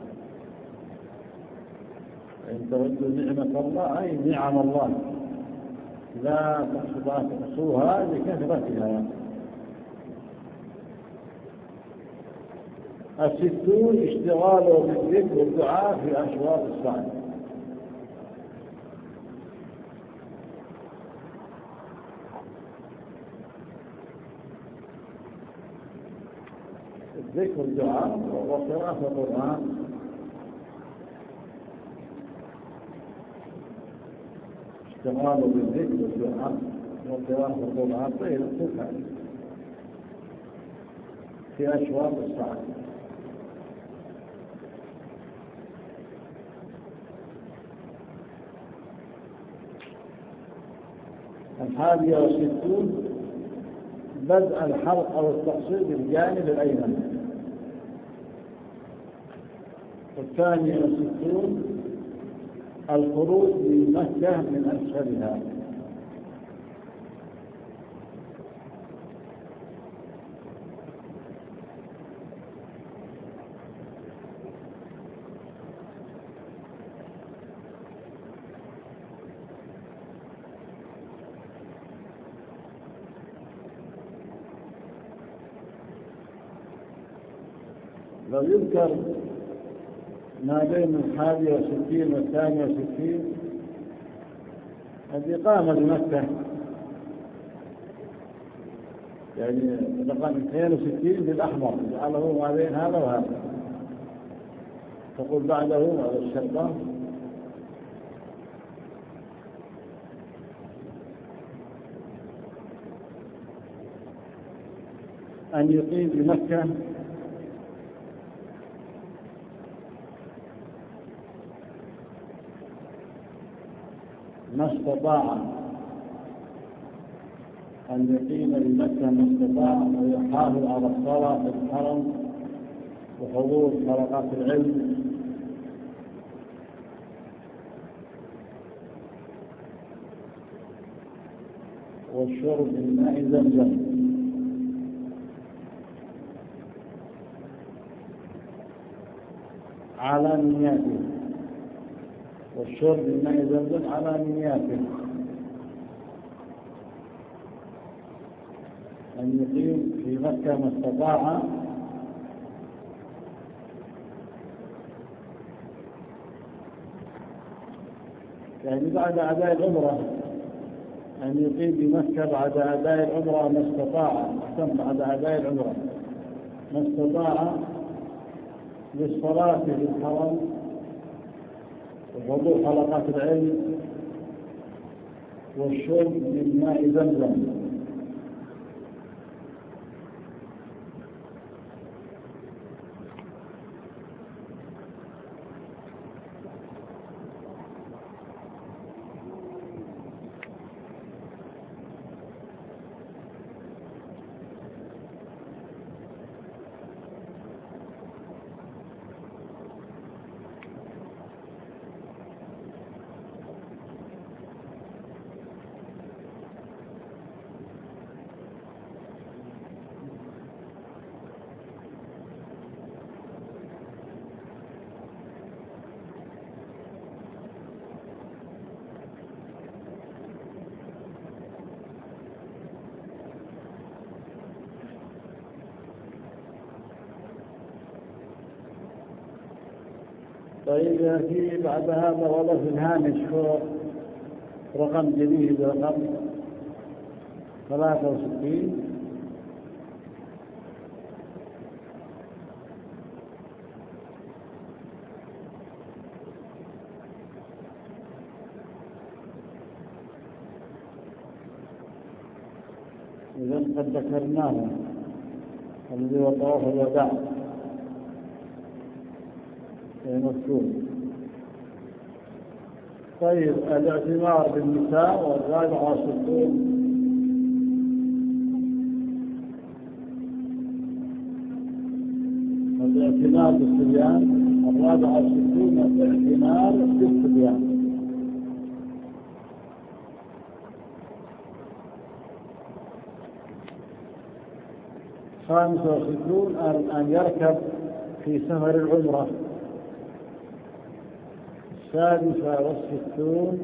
إن تعدوا نعمة الله أي نعم الله لا تحصوها لكثرتها. الستون اشتغاله بالذكر والدعاء في أشواط السعي. الذكر والدعاء وقراءة القرآن اشتغاله بالذكر والدعاء وقراءة القرآن طيب الصفحة في أشواط السعي. الحادية والستون بدء الحلق أو التقصير بالجانب الأيمن. الثانية والستون الخروج من مكة من أسفلها. لو يذكر ما بين الحادية والستين والثانية والستين الإقامة بمكة، يعني رقم اثنين وستين بالأحمر جعله ما بين هذا وهذا، تقول بعده على الشرطة أن يقيم بمكة ما استطاع، أن يقيم بمكة ما استطاع ويحافظ على الصلاة في الحرم وحضور حلقات العلم والشرب من ماء زمزم على نياته، والشرب من ماء زمزم على نياته، أن يقيم في مكة ما استطاع يعني بعد أداء العمرة، أن يقيم بمكة بعد أداء العمرة ما استطاع، أحسن بعد أداء العمرة ما استطاع للصلاة في الحرم وحضور حلقات العلم والشرب من ماء زمزم. طيب يأتي بعد هذا وضع في الهامش فوق رقم جديد رقم ثلاثة وستين إذا قد ذكرناه الذي هو طواف الوداع مذكور. طيب الاعتمار بالنساء والرابع والستون الاعتمار بالصبيان. الرابعة والستون الاعتمار بالصبيان. خامسة وستون أن يركب في سفر العمرة. السادسة والستون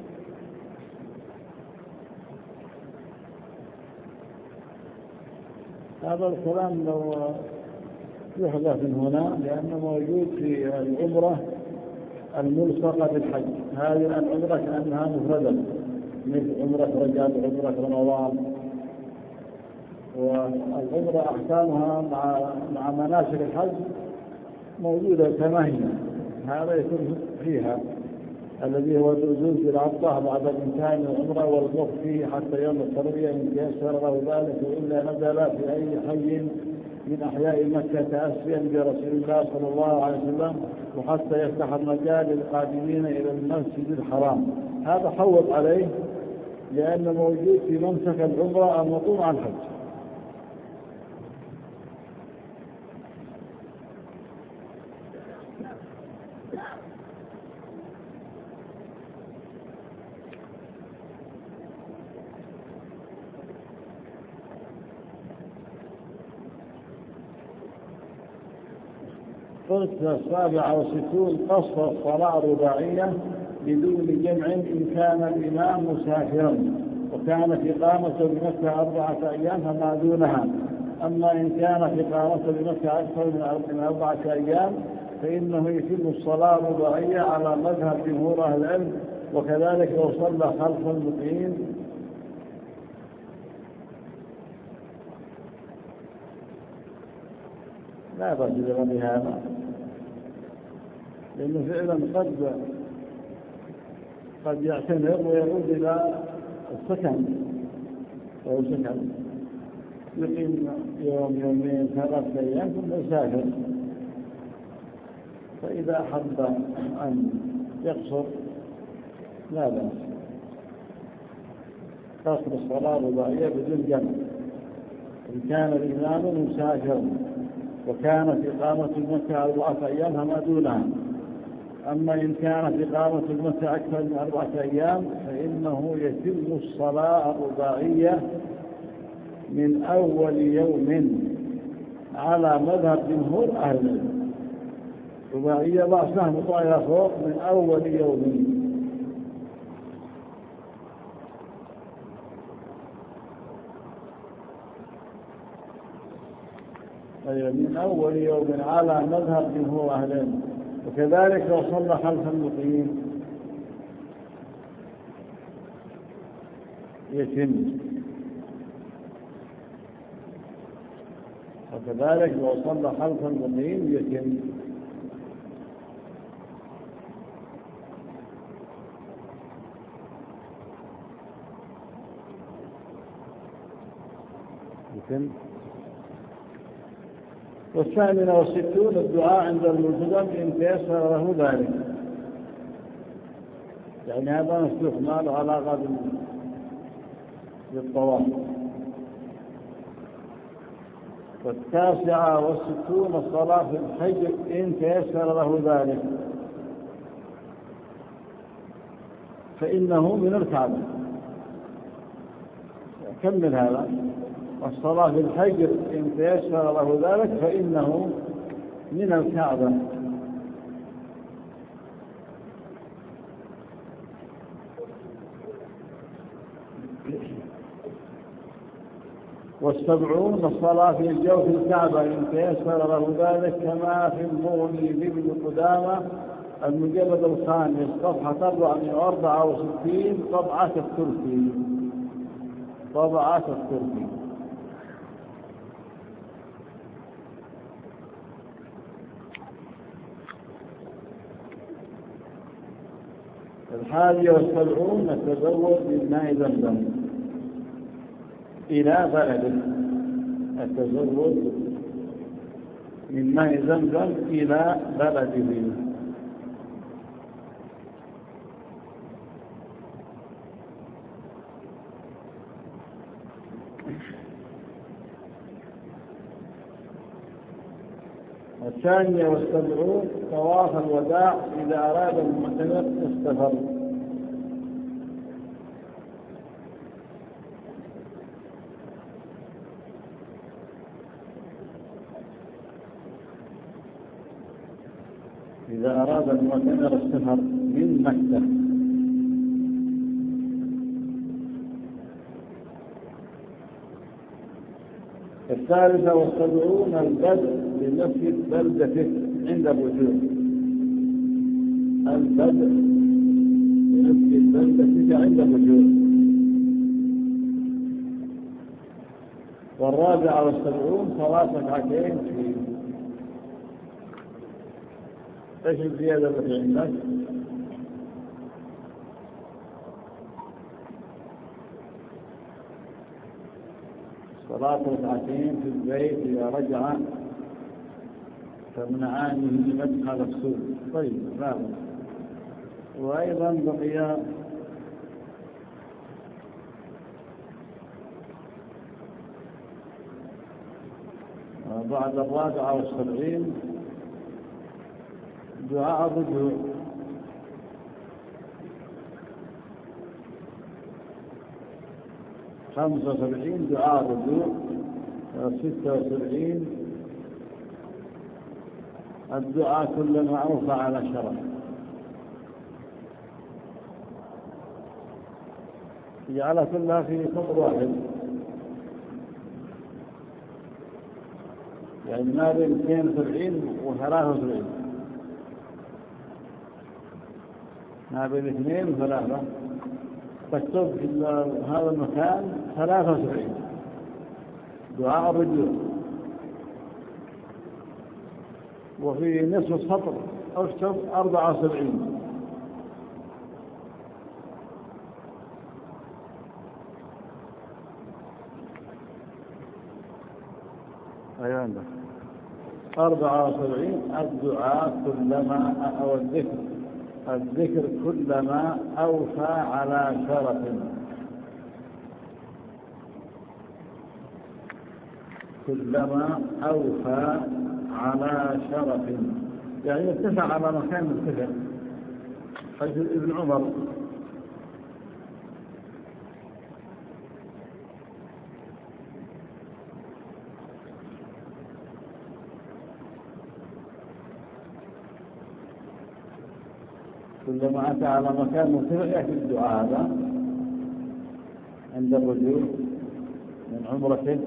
هذا الكلام لو يحدث من هنا لأنه موجود في العمرة الملصقة بالحج. هذه العمرة كأنها مفردة مثل عمرة رجب وعمرة رمضان، والعمرة أحكامها مع مع مناسك الحج موجودة كما هي. هذا يكون فيها الذي هو النزول بالعطاء بعد الإنتهاء من العمرة والوقوف فيه حتى يوم التروية إن تيسر له ذلك، وإلا نزل في أي حي من أحياء مكة تأسيا برسول الله صلى الله عليه وسلم وحتى يفتح المجال للقادمين إلى المسجد الحرام. هذا حوط عليه لأنه موجود في منسك العمرة المطلوب عن الحج. قلت السابعة وستون قصر الصلاة رباعية بدون جمع إن كان الإمام مسافرا وكانت إقامته بمكة أربعة أيام فما دونها. أما إن كانت إقامته بمكة أكثر من أربعة أيام فإنه يتم الصلاة رباعية على مذهب جمهور أهل العلم، وكذلك لو صلى خلف المقيم لا بأس بهذا، لأنه فعلا قد قد يعتمر ويعود إلى السكن أو سكن يقيم يوم يومين ثلاثة أيام ثم يسافر. فإذا أحب أن يقصر لا بأس. قصر الصلاة رباعية بدون جمع إن كان الإمام مسافرا وكانت إقامة المكة أربعة أيام فما دونها. أما إن كانت إقامة المكة أكثر من أربعة أيام فإنه يتم الصلاة الرباعية من أول يوم على مذهب جمهور أهل العلم. رباعية رأسها مطايا فوق من أول يوم. من أول يوم على مذهب جمهور أهل العلم، وكذلك لو صلى خلف المقيم يتم، وكذلك لو صلى خلف المقيم يتم. يتم. والثامنة والستون الدعاء عند الملتزم إن تيسر له ذلك. يعني هذا مسلوك ما له علاقة بالطواف. والتاسعة والستون الصلاة في الحج إن تيسر له ذلك فإنه من الكعبة. كمل هذا. الصلاة في الحجر إن تيسر له ذلك فإنه من الكعبة. والسبعون الصلاة في الجوف الكعبة إن تيسر له ذلك كما في المغني لابن قدامة المجلد الخامس صفحة أربعمائة وأربعة وستين طبعة التركي. طبعة التركي. الحادية والسبعون التزود من ماء زمزم إلى بلده. التزود من ماء زمزم إلى بلده. الثانية والسبعون طواف الوداع إذا أراد المعتمر السفر. إذا أراد المعتمر السفر من مكة. الثالثة والسبعون البدء بنفي بلدتك عند الرجوع. البدء بنفي بلدتك عند الرجوع. والرابعة والسبعون صلاة ركعتين في. ايش الزيادة التي عندك؟ صلاة ركعتين في البيت إذا رجع تمنعانه مدخل السوق. طيب لا. وأيضا بقي بعد الرابعة والسبعين دعاء الرجوع. خمسة وسبعين دعاء الرجوع. ستة وسبعين الدعاء كل معروف على شرع. جعلها كلها في سطر واحد، يعني ما بين اثنين وسبعين وثلاثة وسبعين، ما بين اثنين وثلاثة تكتب في هذا المكان ثلاثة وسبعين دعاء الرجوع. وفي نصف السطر اكتب أربعة وسبعين. أيوة عندك أربعة وسبعين الدعاء كلما أو الذكر الذكر كلما أوفى على شرف. كلما أوفى على شرف يعني ارتفع على مكان ارتفع. حيث ابن عمر كلما أتى على مكان مرتفع يأتي الدعاء هذا عند الرجوع من عمرته،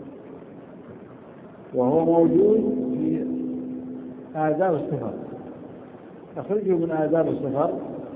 وهو موجود في آداب السفر. أخرجه من آداب السفر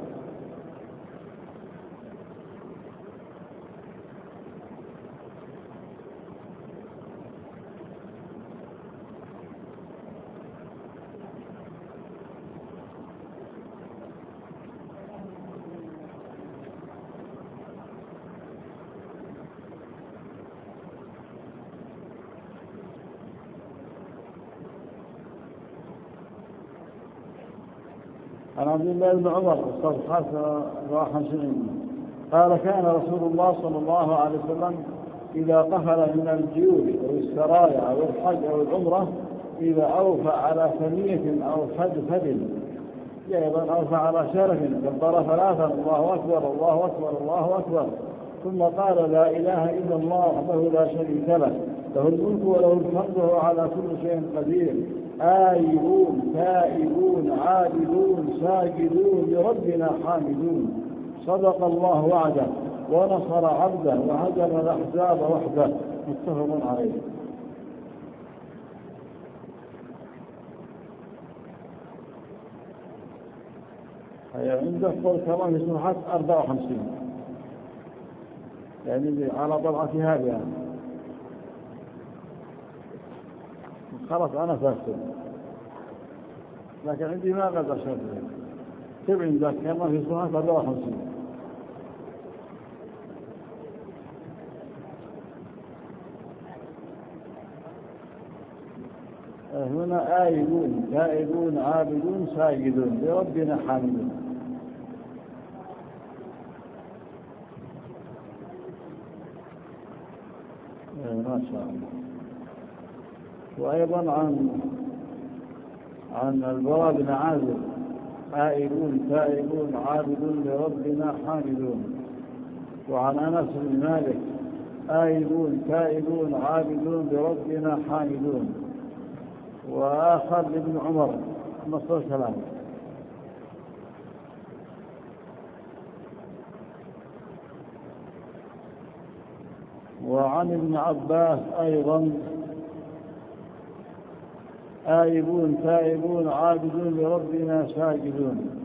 عن عبد الله بن عمر صفحة أربعة وخمسين قال كان رسول الله صلى الله عليه وسلم إذا قفل من الجيوب أو السرايا أو الحج أو العمرة إذا أوفى على ثنية أو فدفد أيضا أوفى على شرف كبر ثلاثا الله أكبر الله أكبر الله أكبر ثم قال لا إله إلا الله وحده لا شريك له له الملك وله الحمد وهو على كل شيء قدير آيبون تائبون عابدون ساجدون لربنا حامدون صدق الله وعده ونصر عبده وهزم الأحزاب وحده متفق عليه. هي عندك قول كمان في صفحة أربعة وخمسين يعني على طبعة هذه يعني. خلاص أنا فاسد لكن عندي ما قدر شرط تبع عندك كمان في صفحة أربعة وخمسين. هنا آيبون تائبون عابدون ساجدون لربنا حامدون. ما شاء الله. وأيضا عن عن البراء بن عازب: آئبون تائبون عابدون لربنا حامدون. وعن أنس بن مالك: آئبون تائبون عابدون لربنا حامدون. وآخر لابن عمر مصر سلام. وعن ابن عباس أيضا: آئبون تائبون عابدون لربنا ساجدون.